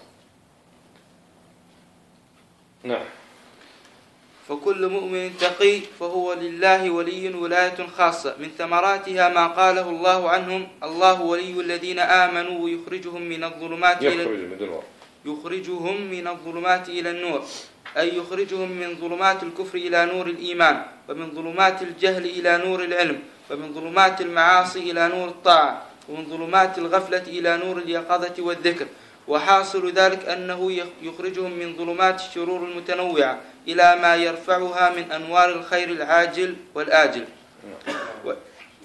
نعم. فكل مؤمن تقي فهو لله ولي ولاية خاصة. من ثمراتها ما قاله الله عنهم: الله ولي الذين آمنوا ويخرجهم من الظلمات إلى النور. يخرجهم من الظلمات إلى النور، أي يخرجهم من ظلمات الكفر إلى نور الإيمان، ومن ظلمات الجهل إلى نور العلم، ومن ظلمات المعاصي إلى نور الطاعة، ومن ظلمات الغفلة إلى نور اليقظة والذكر، وحاصل ذلك أنه يخرجهم من ظلمات الشرور المتنوعة إلى ما يرفعها من أنوار الخير العاجل والآجل. و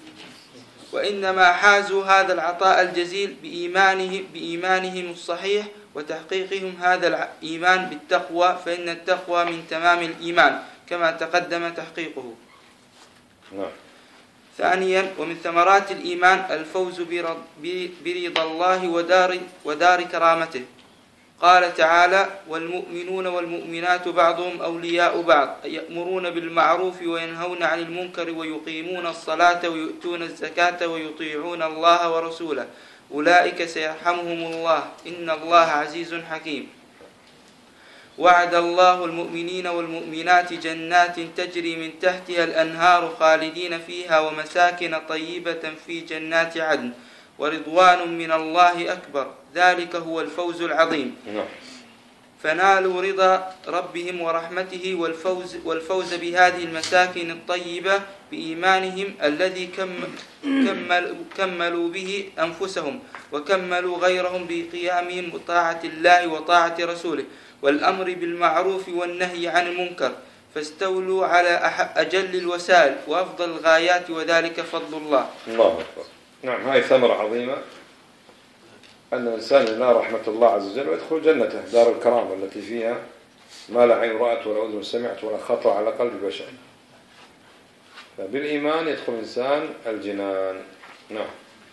وإنما حازوا هذا العطاء الجزيل بإيمانه بإيمانهم الصحيح وتحقيقهم هذا الإيمان بالتقوى، فإن التقوى من تمام الإيمان كما تقدم تحقيقه. نعم. ثانيا، ومن ثمرات الإيمان الفوز برضا الله ودار, ودار كرامته. قال تعالى: والمؤمنون والمؤمنات بعضهم أولياء بعض يأمرون بالمعروف وينهون عن المنكر ويقيمون الصلاة ويؤتون الزكاة ويطيعون الله ورسوله أولئك سيرحمهم الله إن الله عزيز حكيم. وعد الله المؤمنين والمؤمنات جنات تجري من تحتها الأنهار خالدين فيها ومساكن طيبة في جنات عدن ورضوان من الله أكبر ذلك هو الفوز العظيم. فنالوا رضا ربهم ورحمته والفوز, والفوز بهذه المساكن الطيبة بإيمانهم الذي كمل كملوا به أنفسهم وكملوا غيرهم بقيامهم بطاعة الله وطاعة رسوله والأمر بالمعروف والنهي عن المنكر، فاستولوا على أجل الوسائل وأفضل الغايات وذلك فضل الله. الله أكبر. نعم، هاي ثمرة عظيمة أن الإنسان ينال رحمة الله عز وجل ويدخل جنته دار الكرامة التي فيها ما لا عين رأت ولا أذن سمعت ولا خطر على قلب بشر. فبالإيمان يدخل الإنسان الجنان. نعم.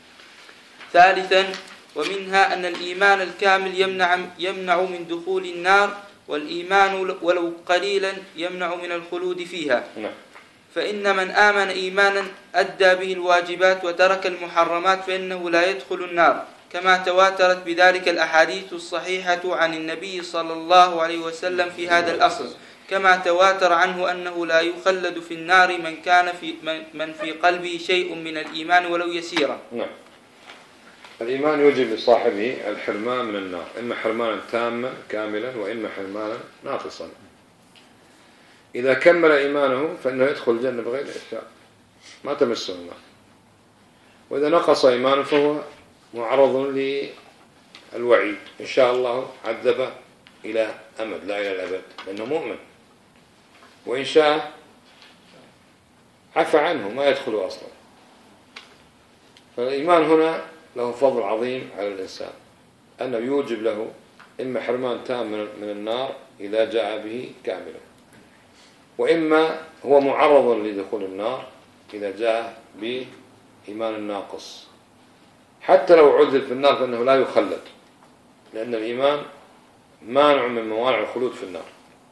ثالثا، ومنها أن الإيمان الكامل يمنع يمنع من دخول النار، والإيمان ولو قليلا يمنع من الخلود فيها. نعم. فإن من آمن إيمانا أدى به الواجبات وترك المحرمات فإنه لا يدخل النار، كما تواترت بذلك الأحاديث الصحيحة عن النبي صلى الله عليه وسلم في هذا الأصل، كما تواتر عنه أنه لا يخلد في النار من كان في من في قلبه شيء من الإيمان ولو يسيرا. نعم. الإيمان يوجب لصاحبه الحرمان من النار، إما حرمانا تاما كاملا وإما حرمانا ناقصا. إذا كمل إيمانه فإنه يدخل الجنة بغير إشكال، ما تمسه النار. وإذا نقص إيمانه فهو معرض للوعيد، إن شاء الله عذبه إلى أمد لا إلى الأبد لأنه مؤمن، وإن شاء عفى عنه ما يدخل أصلا. فالإيمان هنا له فضل عظيم على الإنسان، أنه يوجب له إما حرمان تام من النار إذا جاء به كاملا، وإما هو معرض لدخول النار إذا جاء بإيمان ناقص. حتى لو عذب في النار فإنه لا يخلد، لأن الإيمان مانع من موانع الخلود في النار.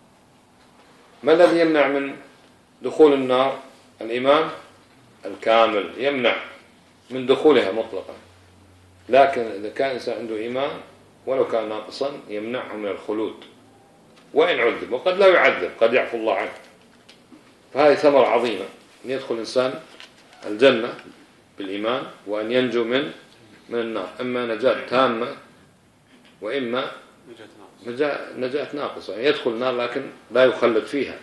ما الذي يمنع من دخول النار؟ الإيمان الكامل يمنع من دخولها مطلقا، لكن إذا كان الإنسان عنده إيمان ولو كان ناقصا يمنعه من الخلود وإن عذب، وقد لا يعذب، قد يعفو الله عنه. فهذه ثمرة عظيمة أن يدخل الإنسان الجنة بالإيمان وأن ينجو من من النار، إما نجاة تامة وإما نجاة ناقصة، يعني يدخل النار لكن لا يخلد فيها.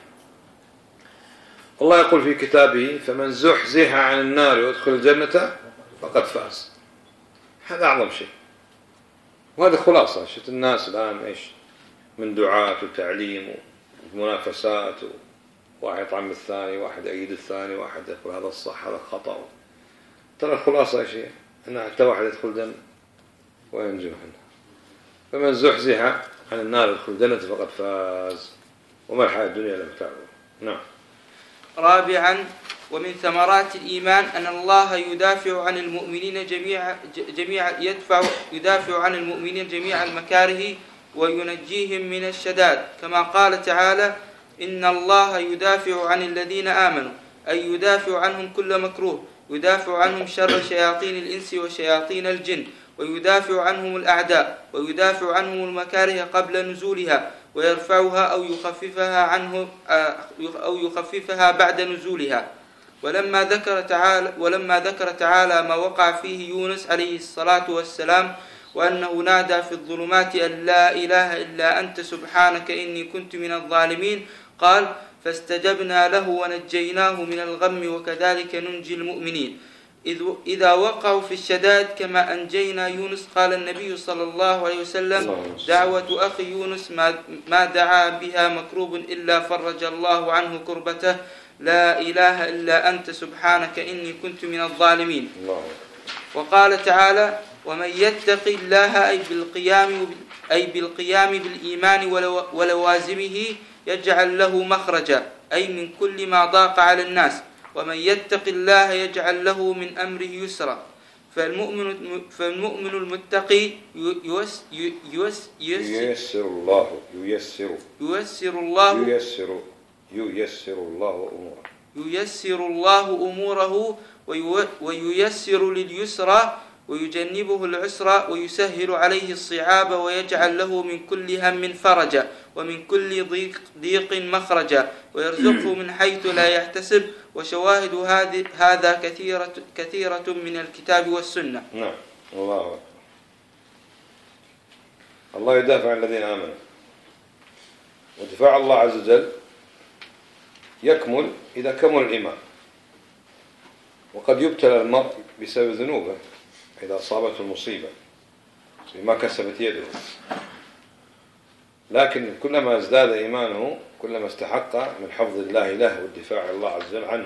الله يقول في كتابه: فمن زحزح عن النار ويدخل الجنة فقد فاز. هذا أعظم شيء، وهذا خلاصة. شفت الناس الآن إيش من دعاة وتعليم ومنافسات، واحد يطعم الثاني، واحد يأيد الثاني، واحد يقول هذا الصح هذا خطأ. ترى الخلاصة شيء أن حتى واحد يدخل الجنة وينجو منها. فمن زحزح عن النار يدخل الجنة فقد فاز، وما الحياة الدنيا إلا متاع. نعم. رابعا، ومن ثمرات الإيمان أن الله يدافع عن المؤمنين جميع جميع يدفع يدافع عن المؤمنين جميع المكاره وينجيهم من الشدائد، كما قال تعالى: إن الله يدافع عن الذين آمنوا، أي يدافع عنهم كل مكروه، يدافع عنهم شر شياطين الإنس وشياطين الجن، ويدافع عنهم الأعداء، ويدافع عنهم المكاره قبل نزولها، ويرفعها أو يخففها عنه أو يخففها بعد نزولها. ولما ذكر تعالى ولما ذكر تعالى ما وقع فيه يونس عليه الصلاة والسلام، وأنه نادى في الظلمات أن لا إله إلا أنت سبحانك إني كنت من الظالمين، قال: فاستجبنا له ونجيناه من الغم وكذلك ننجي المؤمنين. إذا وقعوا في الشدائد كما أنجينا يونس. قال النبي صلى الله عليه وسلم: دعوة أخي يونس ما دعا بها مكروب إلا فرج الله عنه كربته، لا إله إلا أنت سبحانك إني كنت من الظالمين. وقال تعالى: ومن يتق الله أي بالقيام أي بالقيام بالإيمان ولوازمه يجعل له مخرجا، أي من كل ما ضاق على الناس. ومن يتق الله يجعل له من أمره يسرا. فالمؤمن فالمؤمن المتقي يوس يوس ييسر الله ييسر ييسر الله ييسر ييسر الله أموره ييسر الله أموره وييسر لليسرى ويجنبه العسرى ويسهل عليه الصعاب ويجعل له من كل هم فرجا ومن كل ضيق, ضيق مخرجا ويرزقه من حيث لا يحتسب. وشواهد هذا كثيرة, كثيرة من الكتاب والسنة. نعم. الله أكبر. الله يدافع عن الذين آمنوا، ودفاع الله عز وجل يكمل إذا كمل الإيمان. وقد يبتلى المرء بسبب ذنوبه إذا أصابته المصيبة بما كسبت يده، لكن كلما ازداد إيمانه كلما استحق من حفظ الله له والدفاع عن الله عز وجل عنه.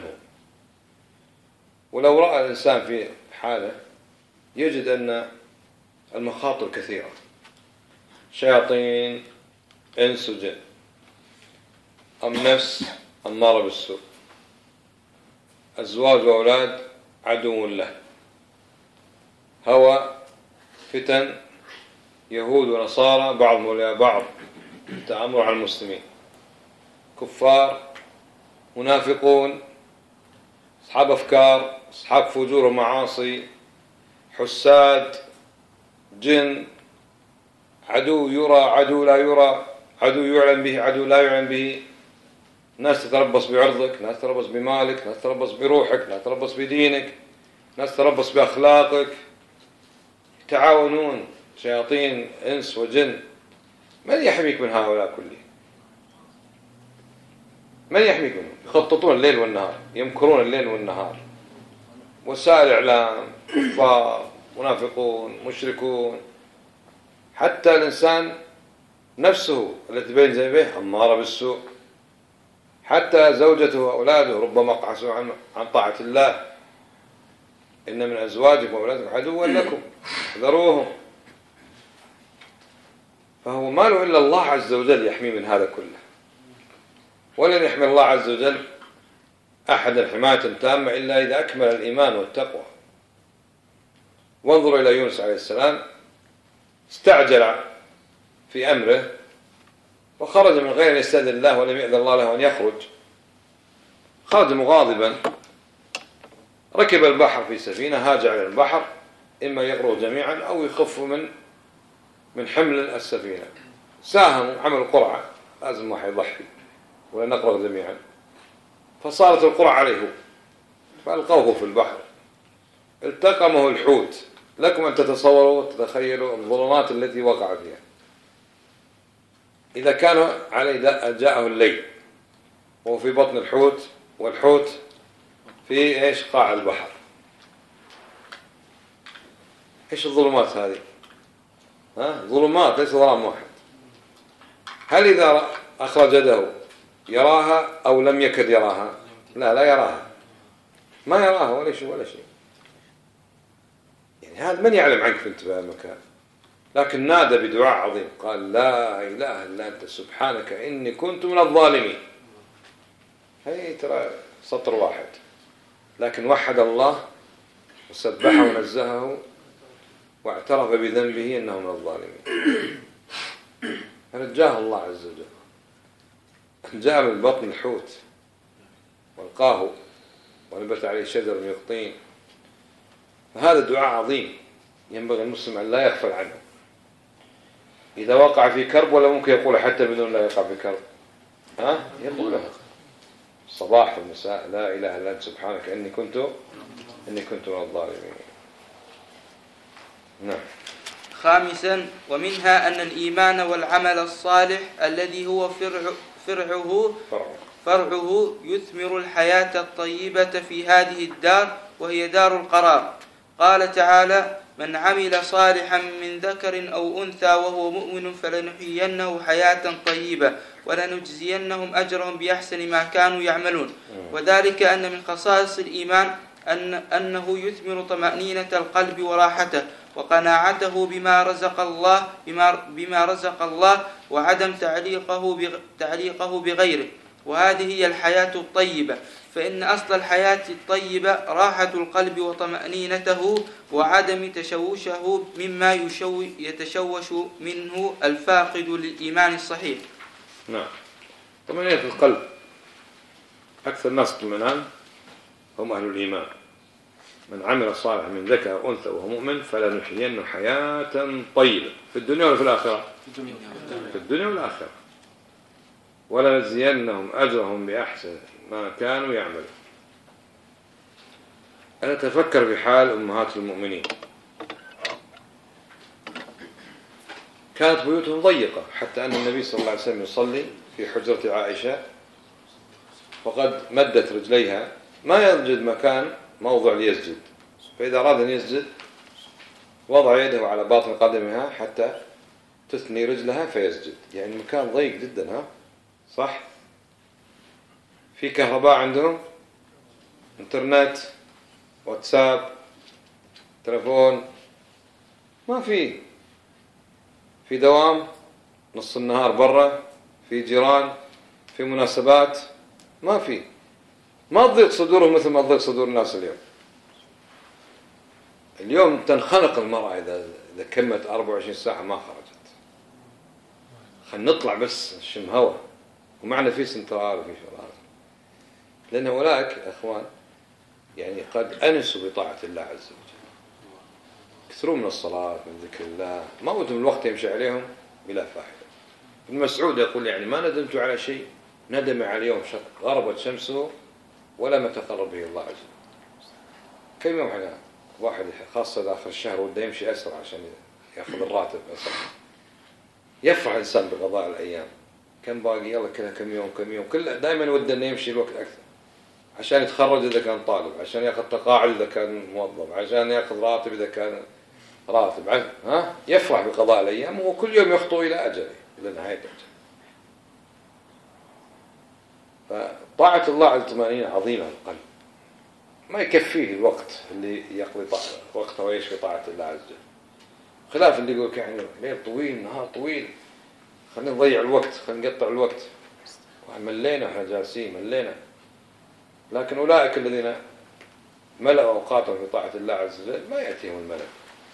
ولو رأى الإنسان في حاله يجد أن المخاطر كثيرة، شياطين إنس وجن، النفس أمارة بالسوء، أزواج وأولاد عدو له، هوى، فتن، يهود ونصارى بعضهم أولياء بعض، تآمر على المسلمين، كفار، منافقون، أصحاب أفكار، أصحاب فجور ومعاصي، حساد، جن، عدو يرى عدو لا يرى، عدو يعلن به عدو لا يعلن به، ناس تتربص بعرضك، ناس تتربص بمالك، ناس تتربص بروحك، ناس تتربص بدينك، ناس تتربص بأخلاقك، تعاونون شياطين إنس وجن. من يحميك من هؤلاء كلهم؟ من يحميك منهم؟ يخططون الليل والنهار، يمكرون الليل والنهار، وسائل إعلام، كفار، منافقون، مشركون، حتى الإنسان نفسه التي بين جنبيه أمارة بالسوء، حتى زوجته وأولاده ربما قعسوا عن عن طاعة الله. إن من أزواجكم وأولادكم عدوا لكم احذروهم. فهو ما له إلا الله عز وجل يحمي من هذا كله، ولن يحمي الله عز وجل أحدا حماية تامة إلا إذا أكمل الإيمان والتقوى. وانظروا إلى يونس عليه السلام، استعجل في أمره وخرج من غير أن يستأذن الله ولم يأذن الله له أن يخرج. خرج مغاضبا، ركب البحر في سفينة، هاج على البحر، إما يغرقوا جميعا أو يخفوا من من حمل السفينة. ساهموا، عملوا قرعة، لازم واحد يضحي ولا نغرق جميعا. فصارت القرعة عليه فألقوه في البحر، التقمه الحوت. لكم أن تتصوروا وتتخيلوا الظلمات التي وقع فيها. إذا كان عليه جاءه الليل وهو في بطن الحوت، والحوت في إيش قاع البحر، إيش الظلمات هذه؟ ها؟ ظلمات ليس ظلام واحد. هل إذا أخرج يده يراها أو لم يكد يراها؟ لا لا يراها، ما يراها ولا شيء ولا شيء. يعني هذا من يعلم عنك في انتباه المكان. لكن نادى بدعاء عظيم، قال: لا إله إلا أنت سبحانك إني كنت من الظالمين. هي ترى سطر واحد، لكن وحد الله وسبحه ونزهه واعترف بذنبه إنه من الظالمين. فرجاه الله عز وجل، جاء من بطن الحوت والقاه ونبت عليه شجر من يقطين. فهذا دعاء عظيم ينبغي المسلم أن لا يغفل عنه. إذا وقع في كرب، ولا ممكن يقول حتى بدون لا يقع في كرب، ها يقولها الصباح والمساء: لا إله إلا أنت سبحانك إني كنت إني كنت من الظالمين. نعم. خامسا، ومنها أن الإيمان والعمل الصالح الذي هو فرع فرعه فرعه يثمر الحياة الطيبة في هذه الدار وهي دار القرار. قال تعالى: من عمل صالحا من ذكر أو أنثى وهو مؤمن فلنحيينه حياة طيبة ولنجزينهم أجرهم بأحسن ما كانوا يعملون. وذلك أن من خصائص الإيمان أن أنه يثمر طمأنينة القلب وراحته وقناعته بما رزق الله بما, بما رزق الله وعدم تعليقه تعليقه بغيره. وهذه هي الحياة الطيبة، فإن أصل الحياة الطيبة راحة القلب وطمأنينته وعدم تشوشه مما يشو يتشوش منه الفاقد للإيمان الصحيح. نعم، طمأنينة القلب أكثر الناس اطمئنان هم أهل الإيمان. من عمل صالحا من ذكر أو أنثى وهو مؤمن فلنحيينه حياة طيبة في الدنيا ولا في الآخرة؟ في الدنيا والآخرة. ولنجزينهم أجرهم بأحسن ما كانوا يعملون. أنا أتفكر بحال أمهات المؤمنين، كانت بيوتهم ضيقة حتى أن النبي صلى الله عليه وسلم يصلي في حجرة عائشة وقد مدت رجليها، ما يوجد مكان موضع ليسجد، فإذا أراد أن يسجد وضع يده على باطن قدمها حتى تثني رجلها فيسجد. يعني مكان ضيق جدا. ها صح؟ في كهرباء عندهم، انترنت، واتساب، تلفون، ما في. في دوام نص النهار برا، في جيران، في مناسبات، ما في. ما تضيق صدورهم مثل ما تضيق صدور الناس اليوم. اليوم تنخنق المرأة إذا إذا كمت أربعة وعشرين ساعة ما خرجت. خلينا نطلع بس نشم هوا، ومعنا في سنترال وفي شغلات. لأن أولئك أخوان يعني قد أنسوا بطاعة الله عز وجل، كثروا من الصلاة من ذكر الله، ما ودهم الوقت يمشي عليهم بلا فائدة. ابن مسعود يقول يعني ما ندمت على شيء ندم على يوم شق غربت شمسه ولم يتقرب به الله عز وجل. كم يوم حنا واحد خاصة آخر الشهر وده يمشي أسرع عشان يأخذ الراتب أسرع، يفرح الإنسان بقضاء الأيام. كم باقي؟ يلا كلها كم يوم كم يوم، كل دائما وده إنه يمشي الوقت أكثر عشان يتخرج إذا كان طالب، عشان يأخذ تقاعد إذا كان موظف، عشان يأخذ راتب إذا كان راتب. ها يفرح بقضاء الأيام وكل يوم يخطو إلى أجله، إلى نهاية أجله. فطاعة الله على الطمأنينة عظيمة القلب، ما يكفيه الوقت اللي يقضي وقته ويعيش في طاعة الله عز وجل. خلاف اللي يقول يعني ليل طويل نهار طويل خلينا نضيع الوقت، خلينا نقطع الوقت، ملينا احنا جالسين ملينا. لكن أولئك الذين ملأوا أوقاتهم في طاعة الله عز وجل ما يأتيهم الملل.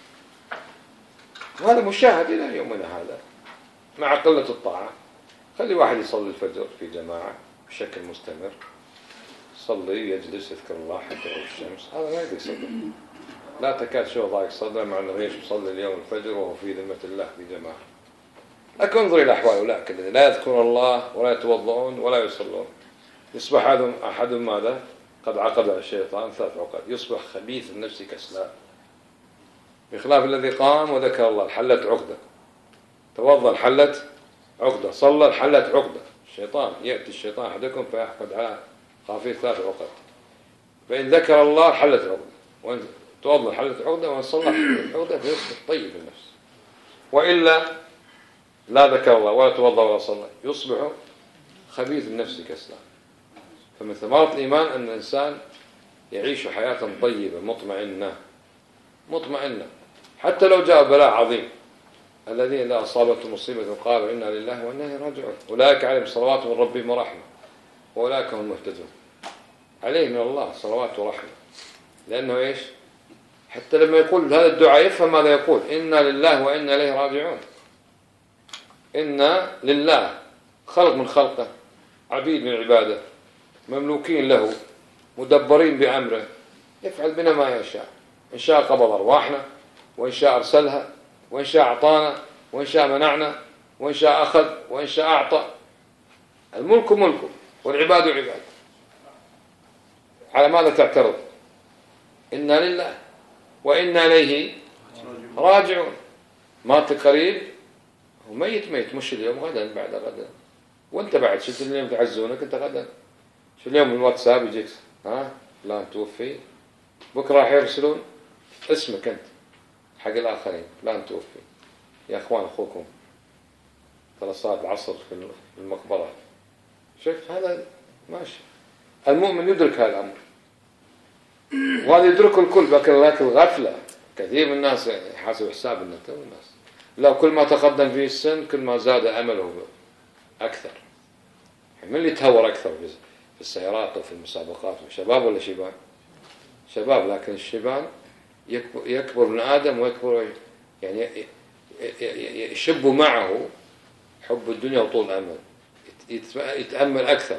وهذا مشاهد إلى يومنا هذا مع قلة الطاعة. خلي واحد يصلي الفجر في جماعة بشكل مستمر، يصلي يجلس يذكر الله حتى تغرب الشمس، هذا ما يقدر يصدق. لا تكاد شو ضايق صدره مع أنه ليش يصلي اليوم الفجر وهو في ذمة الله في جماعة. لكن انظر إلى أحوال أولئك الذين لا يذكرون الله ولا يتوضؤون ولا يصلون. يصبح أحد ماذا؟ قد عقد على الشيطان ثلاث عقد، يصبح خبيث النفس كسلان، بخلاف الذي قام وذكر الله حلت عقدة، توضأ حلت عقدة، صلى حلت عقدة. الشيطان يأتي الشيطان أحدكم فيحقد على خافيه ثلاث عقد، فإن ذكر الله حلت عقدة، وإن توضأ حلت عقدة، وإن صلى حلت عقدة، فيصبح طيب النفس. وإلا لا ذكر الله ولا توضأ ولا صلى يصبح خبيث النفس كسلان. فمن ثمرة الإيمان أن الإنسان يعيش حياة طيبة مطمئنة مطمئنة حتى لو جاء بلاء عظيم. الذين لا أصابتهم مصيبة قالوا إنا لله وإنا إليه راجعون أولئك عليهم صلوات من ربهم ورحمة وأولئك هم المهتدون. عليه من الله صلوات ورحمة، لأنه إيش؟ حتى لما يقول هذا الدعاء يفهم ماذا يقول، إنا لله وإنا إليه راجعون. إنا لله، خلق من خلقه، عبيد من عباده، مملوكين له، مدبرين بأمره، يفعل بنا ما يشاء. إن شاء قبض أرواحنا، وإن شاء أرسلها، وإن شاء أعطانا، وإن شاء منعنا، وإن شاء أخذ، وإن شاء أعطى. الملك ملكه والعباد عباد. على ماذا تعترض؟ إنا لله وإنا إليه راجعون. مات قريب وميت ميت، مش اليوم غدا بعد غدا. وانت بعد شفت اليوم تعزونك انت غدا، شو اليوم الواتساب يجيك ها فلان توفي بكرة راح يرسلون اسمك أنت حق الآخرين، لا أنت توفي يا أخوان أخوكم ترى صلاة العصر في المقبرة. شوف هذا ماشي. المؤمن يدرك هذا الأمر وهذا يدركه الكل، لكن الغفلة كثير من الناس يحاسب حساب الناس. لو كل ما تقدم فيه السن كل ما زاد أمله أكثر. من اللي يتهور أكثر في السيارات وفي المسابقات؟ شباب ولا شيبان؟ شباب، لكن الشيبان يكبر, يكبر ابن آدم ويكبر يعني يشب معه حب الدنيا وطول الأمل، يتأمل أكثر.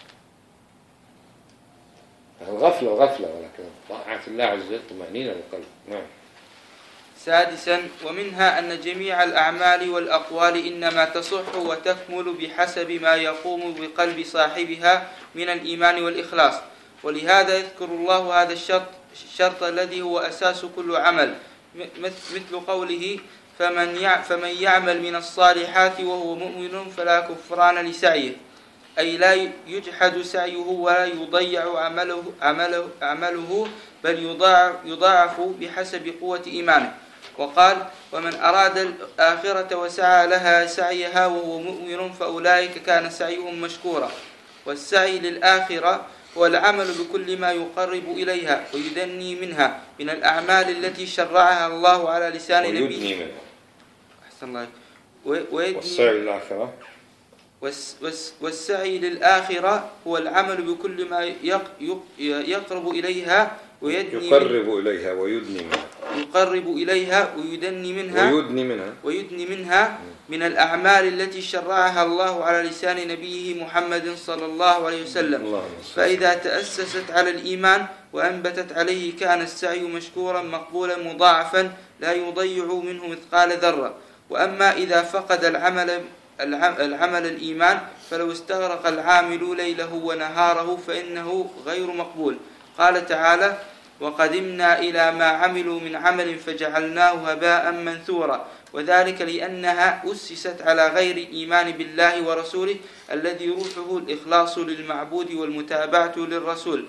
الغفلة غفلة، ولكن طاعة الله عز وجل طمأنينة القلب. نعم. سادسا: ومنها أن جميع الأعمال والأقوال إنما تصح وتكمل بحسب ما يقوم بقلب صاحبها من الإيمان والإخلاص، ولهذا يذكر الله هذا الشرط الشرط الذي هو أساس كل عمل، مثل قوله: فمن فمن يعمل من الصالحات وهو مؤمن فلا كفران لسعيه، أي لا يجحد سعيه ولا يضيع عمله, عمله, عمله بل يضاعف, يضاعف بحسب قوة إيمانه. وقال: ومن أراد الآخرة وسعى لها سعيها وهو مؤمن فأولئك كان سعيهم مشكورا. والسعي للآخرة هو العمل بكل ما يقرب إليها ويدني منها من الأعمال التي شرعها الله على لسان نبيه. أحسن الله. والسعي للآخرة والسعي للآخرة هو العمل بكل ما يقرب إليها ويدني يقرب إليها ويدني منها يقرب إليها ويدني منها ويدني منها ويدني منها من الأعمال التي شرعها الله على لسان نبيه محمد صلى الله عليه وسلم. فإذا تأسست على الإيمان وأنبتت عليه كان السعي مشكورا مقبولا مضاعفا لا يضيع منه مثقال ذرة. وأما إذا فقد العمل العمل الإيمان فلو استغرق العامل ليله ونهاره فإنه غير مقبول. قال تعالى: وقدمنا إلى ما عملوا من عمل فجعلناه هباء منثورا، وذلك لأنها أسست على غير إيمان بالله ورسوله الذي روحه الإخلاص للمعبود والمتابعة للرسول.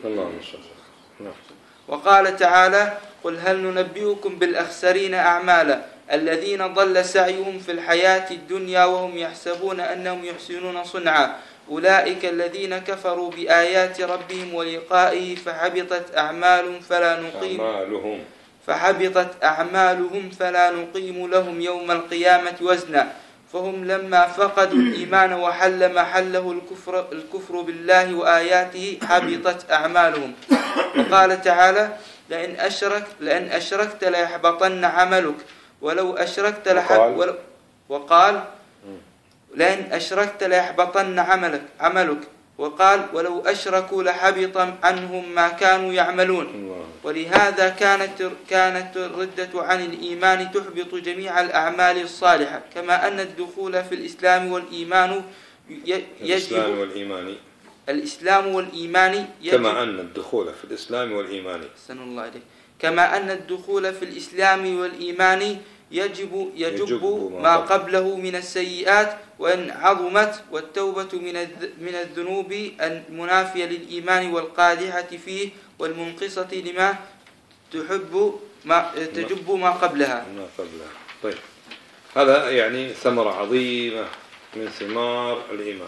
وقال تعالى: قل هل ننبئكم بالأخسرين أعمالا الذين ضل سعيهم في الحياة الدنيا وهم يحسبون أنهم يحسنون صنعا أولئك الذين كفروا بآيات ربهم ولقائه فحبطت أعمالهم فلا نقيم أعمالهم فحبطت أعمالهم فلا نقيم لهم يوم القيامة وزنا. فهم لما فقدوا الإيمان وحل محله الكفر, الكفر بالله وآياته حبطت أعمالهم. وقال تعالى: لئن أشرك لئن أشركت ليحبطن عملك ولو أشركت لحب وقال لئن أشركت ليحبطن عملك عملك وقال: ولو أشركوا لحبط عنهم ما كانوا يعملون. ولهذا كانت كانت الردة عن الإيمان تحبط جميع الأعمال الصالحة، كما أن الدخول في الإسلام والإيمان يجب الإسلام والإيمان الإسلام والإيمان يجب كما أن الدخول في الإسلام والإيمان أحسن الله عليك كما أن الدخول في الإسلام والإيمان يجب يجب, يجب ما قبله من السيئات وإن عظمت، والتوبة من من الذنوب المنافية للإيمان والقادحة فيه والمنقصة لما تحب ما تجب ما قبلها ما قبلها. طيب، هذا يعني ثمرة عظيمة من ثمار الإيمان،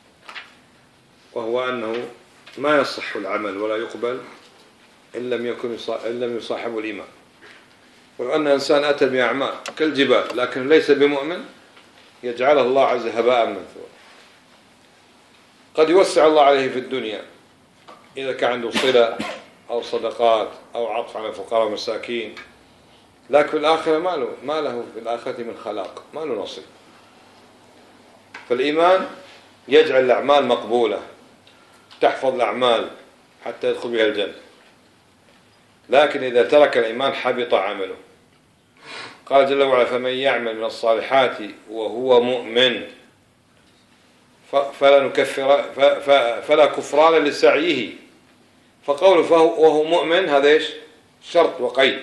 وهو أنه ما يصح العمل ولا يقبل إن لم يكن إن لم يصاحبه الإيمان. ولو أن إنسان أتى بأعمال كالجبال لكن ليس بمؤمن يجعله الله عز وجل هباء منثورا. قد يوسع الله عليه في الدنيا إذا كان عنده صلة أو صدقات أو عطف على الفقراء والمساكين، لكن في الآخرة ما له ما له في الآخرة من خلاق، ما له نصيب. فالإيمان يجعل الأعمال مقبولة، تحفظ الأعمال حتى يدخل بها الجنة. لكن إذا ترك الإيمان حبط عمله. قال جل وعلا: فمن يعمل من الصالحات وهو مؤمن فلا نكفر فلا كفران لسعيه. فقوله فهو وهو مؤمن هذا إيش؟ شرط وقيد.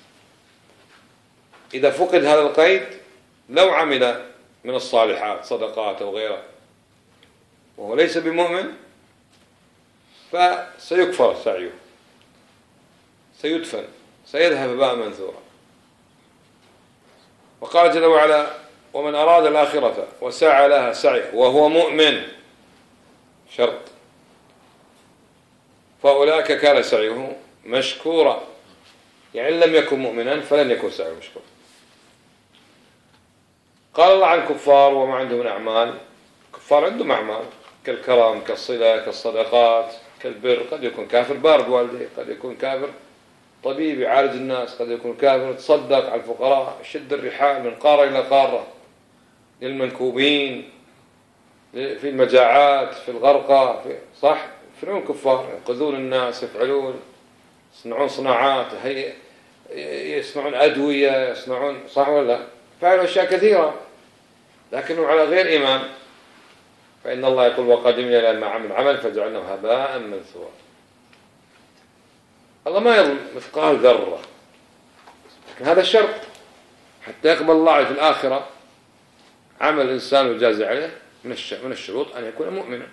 إذا فقد هذا القيد لو عمل من الصالحات صدقات أو غيرها وهو ليس بمؤمن فسيكفر سعيه سيدفن سيذهب هباء منثورا. وقال جل وعلا ومن أراد الآخرة وسعى لها سعيه وهو مؤمن شرط فأولئك كان سعيه مشكورا، يعني لم يكن مؤمنا فلن يكون سعيه مشكورا. قال الله عن الكفار وما عندهم من أعمال، الكفار عندهم أعمال كالكرم كالصلة كالصدقات كالبر، قد يكون كافر بارد والديه، قد يكون كافر طبيب يعالج الناس، قد يكون كافر يتصدق على الفقراء، يشد الرحال من قارة إلى قارة للمنكوبين في المجاعات في الغرقى في صح يفعلون كفار، ينقذون الناس، يفعلون يصنعون صناعات، هي يصنعون أدوية، يصنعون صح ولا لا؟ فعلوا أشياء كثيرة لكنهم على غير إيمان. فإن الله يقول وقدمنا إلى ما عمل عمل فجعلناه هباء منثورا. الله ما يظلم مثقال ذرة، لكن هذا الشرط حتى يقبل الله في الآخرة عمل الإنسان ويجازي عليه من من الشروط أن يكون مؤمنا.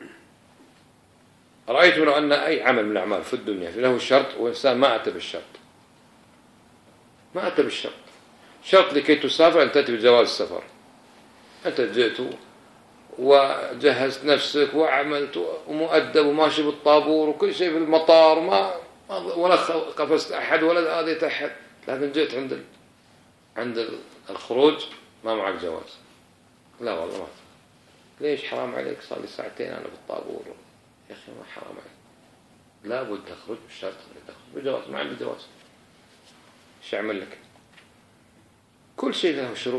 رأيت لو أن أي عمل من الأعمال في الدنيا له شرط والإنسان ما أتى بالشرط، ما أتى بالشرط، شرط لكي تسافر أن تأتي بجواز السفر، أنت جئت وجهزت نفسك وعملت ومؤدب وماشي بالطابور وكل شيء في المطار، ما ولا قفزت أحد ولا آذيت أحد، لكن جئت عند عند الخروج ما معك جواز. لا والله ما ليش حرام عليك، صار لي ساعتين أنا بالطابور. يا أخي ما حرام عليك، لا بد تخرج بالشرط، تخرج بجواز، ما عندي جواز إيش أعمل لك؟ كل شيء له شروط.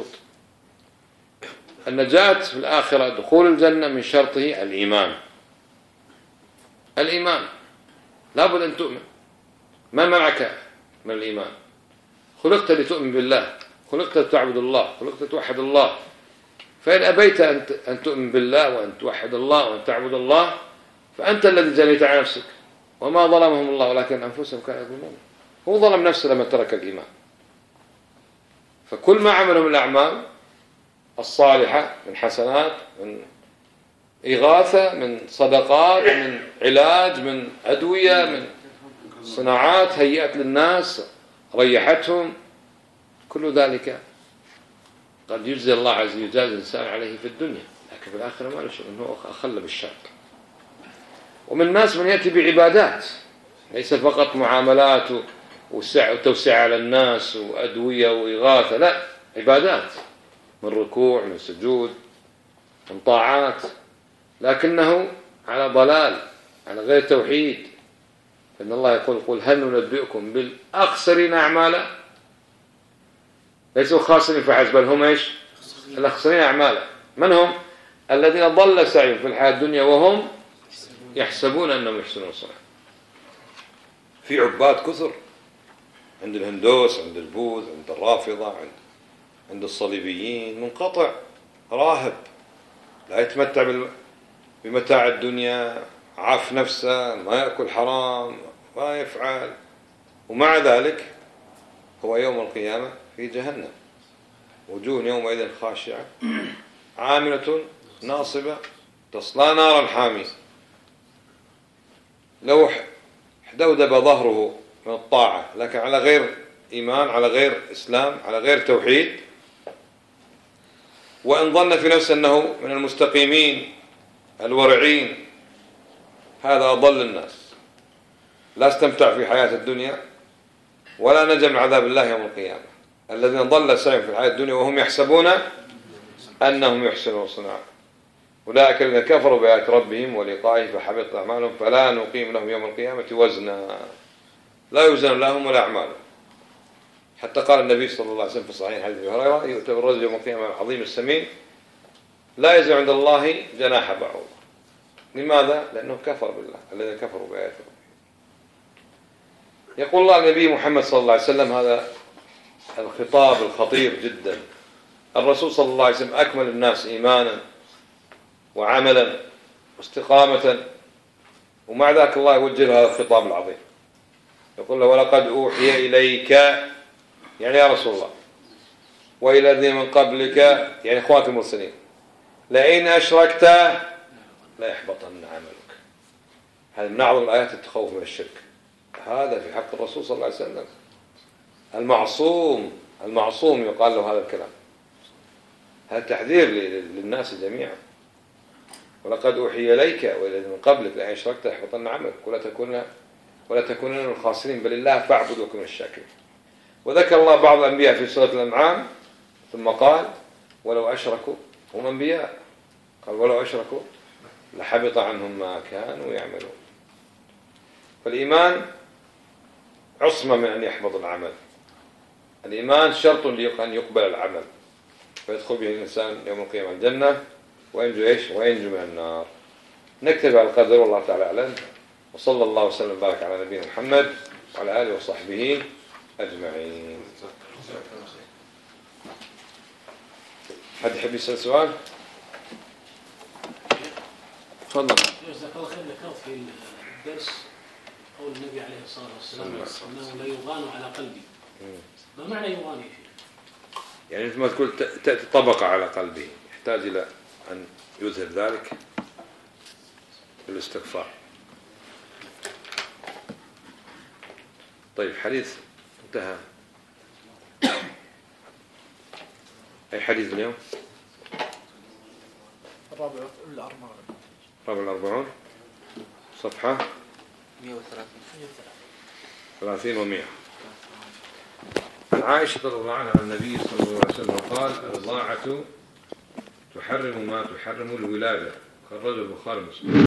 النجاة في الآخرة دخول الجنة من شرطه الإيمان. الإيمان لابد أن تؤمن. ما منعك من الإيمان؟ خلقت لتؤمن بالله، خلقت لتعبد الله، خلقت لتوحد الله. فإن أبيت أن تؤمن بالله وأن توحد الله وأن تعبد الله فأنت الذي جنيت على نفسك، وما ظلمهم الله ولكن أنفسهم كانوا يظلمون. هو ظلم نفسه لما ترك الإيمان. فكل ما عمله من الأعمال الصالحة من حسنات، من إغاثة، من صدقات، من علاج، من أدوية، من صناعات هيئت للناس ريحتهم، كل ذلك قد يجزي الله عز وجل يجازي الإنسان عليه في الدنيا، لكن في الآخرة ما له شيء، إنه أخل بالشرط. ومن الناس من يأتي بعبادات ليس فقط معاملات وتوسع على الناس وأدوية وإغاثة، لا، عبادات من ركوع من سجود من طاعات، لكنه على ضلال على غير توحيد. فإن الله يقول قل هل ننبئكم بالأخسرين أعمالا، ليسوا خاسرين فحسب بل هم إيش الأخسرين أعمالا. من هم؟ الذين ضل سعيهم في الحياة الدنيا وهم يحسبون أنهم يحسنون صنعا. في عباد كثر عند الهندوس، عند البوذ، عند الرافضة، عند عند الصليبيين، منقطع راهب لا يتمتع بمتاع الدنيا، عاف نفسه، ما يأكل حرام، ما يفعل، ومع ذلك هو يوم القيامة في جهنم. وجوه يومئذ خاشعة عاملة ناصبة تصلى نارا حامية. لو حدودب ظهره من الطاعة لكن على غير إيمان، على غير إسلام، على غير توحيد، وإن ظن في نفسه أنه من المستقيمين الورعين، هذا أضل الناس، لا استمتع في حياة الدنيا ولا نجا من عذاب الله يوم القيامة. الذين ضل سعيهم في الحياة الدنيا وهم يحسبون أنهم يحسنون صنعا، أولئك الذين كفروا بآيات ربهم ولقائه فحبطت أعمالهم فلا نقيم لهم يوم القيامة وزنا، لا يوزن لهم ولا أعمالهم. حتى قال النبي صلى الله عليه وسلم في صحيح حديث أبي هريرة يؤتى بالرجل يوم القيامة العظيم السمين لا يزن عند الله جناح بعوضة. لماذا؟ لأنه كفر بالله، الذين كفروا بآيات ربهم. يقول الله النبي محمد صلى الله عليه وسلم، هذا الخطاب الخطير جدا، الرسول صلى الله عليه وسلم أكمل الناس إيمانا وعملا واستقامة، ومع ذلك الله يوجه له هذا الخطاب العظيم، يقول له ولقد أوحي إليك، يعني يا رسول الله، وإلى الذين من قبلك، يعني إخوانك المرسلين، لئن أشركت لا يحبطن عملك. هذا من أعظم الآيات التخوف من الشرك. هذا في حق الرسول صلى الله عليه وسلم المعصوم. المعصوم يقال له هذا الكلام. هذا تحذير للناس جميعا. ولقد أوحي إليك وإلى من قبلك لئن أشركت ليحبطن عملك ولا تكون ولا تكونن من الخاسرين بل الله فاعبد وكن من الشاكرين. وذكر الله بعض الأنبياء في سورة الأنعام ثم قال ولو أشركوا، هم أنبياء، قال ولو أشركوا لحبط عنهم ما كانوا يعملون. فالإيمان عصمة من أن يحبط العمل. الإيمان شرط لأن يقبل العمل فيدخل به الإنسان يوم القيامة الجنة وينجو إيش وينجو من النار. نكتب على القدر والله تعالى أعلم. وصلى الله وسلم وبارك على نبينا محمد وعلى آله وصحبه أجمعين. حد يحب يسأل سؤال؟ تفضل. جزاك الله خير. ذكرت في الدرس قول النبي عليه الصلاة والسلام أنه لا يغان على قلبي. ما معنى يغاني فيه؟ يعني مثل ما تقول تأتي طبقة على قلبه يحتاج إلى أن يظهر ذلك بالاستغفار. طيب حديث انتهى. أي حديث اليوم؟ الرابع الأربعون. الرابع الأربعون صفحة مئة وثلاثين ثلاثين ومئة. عن عائشة رضي الله عنها عن النبي صلى الله عليه وسلم قال الرضاعة تحرم ما تحرم الولادة. خرجه البخاري ومسلم.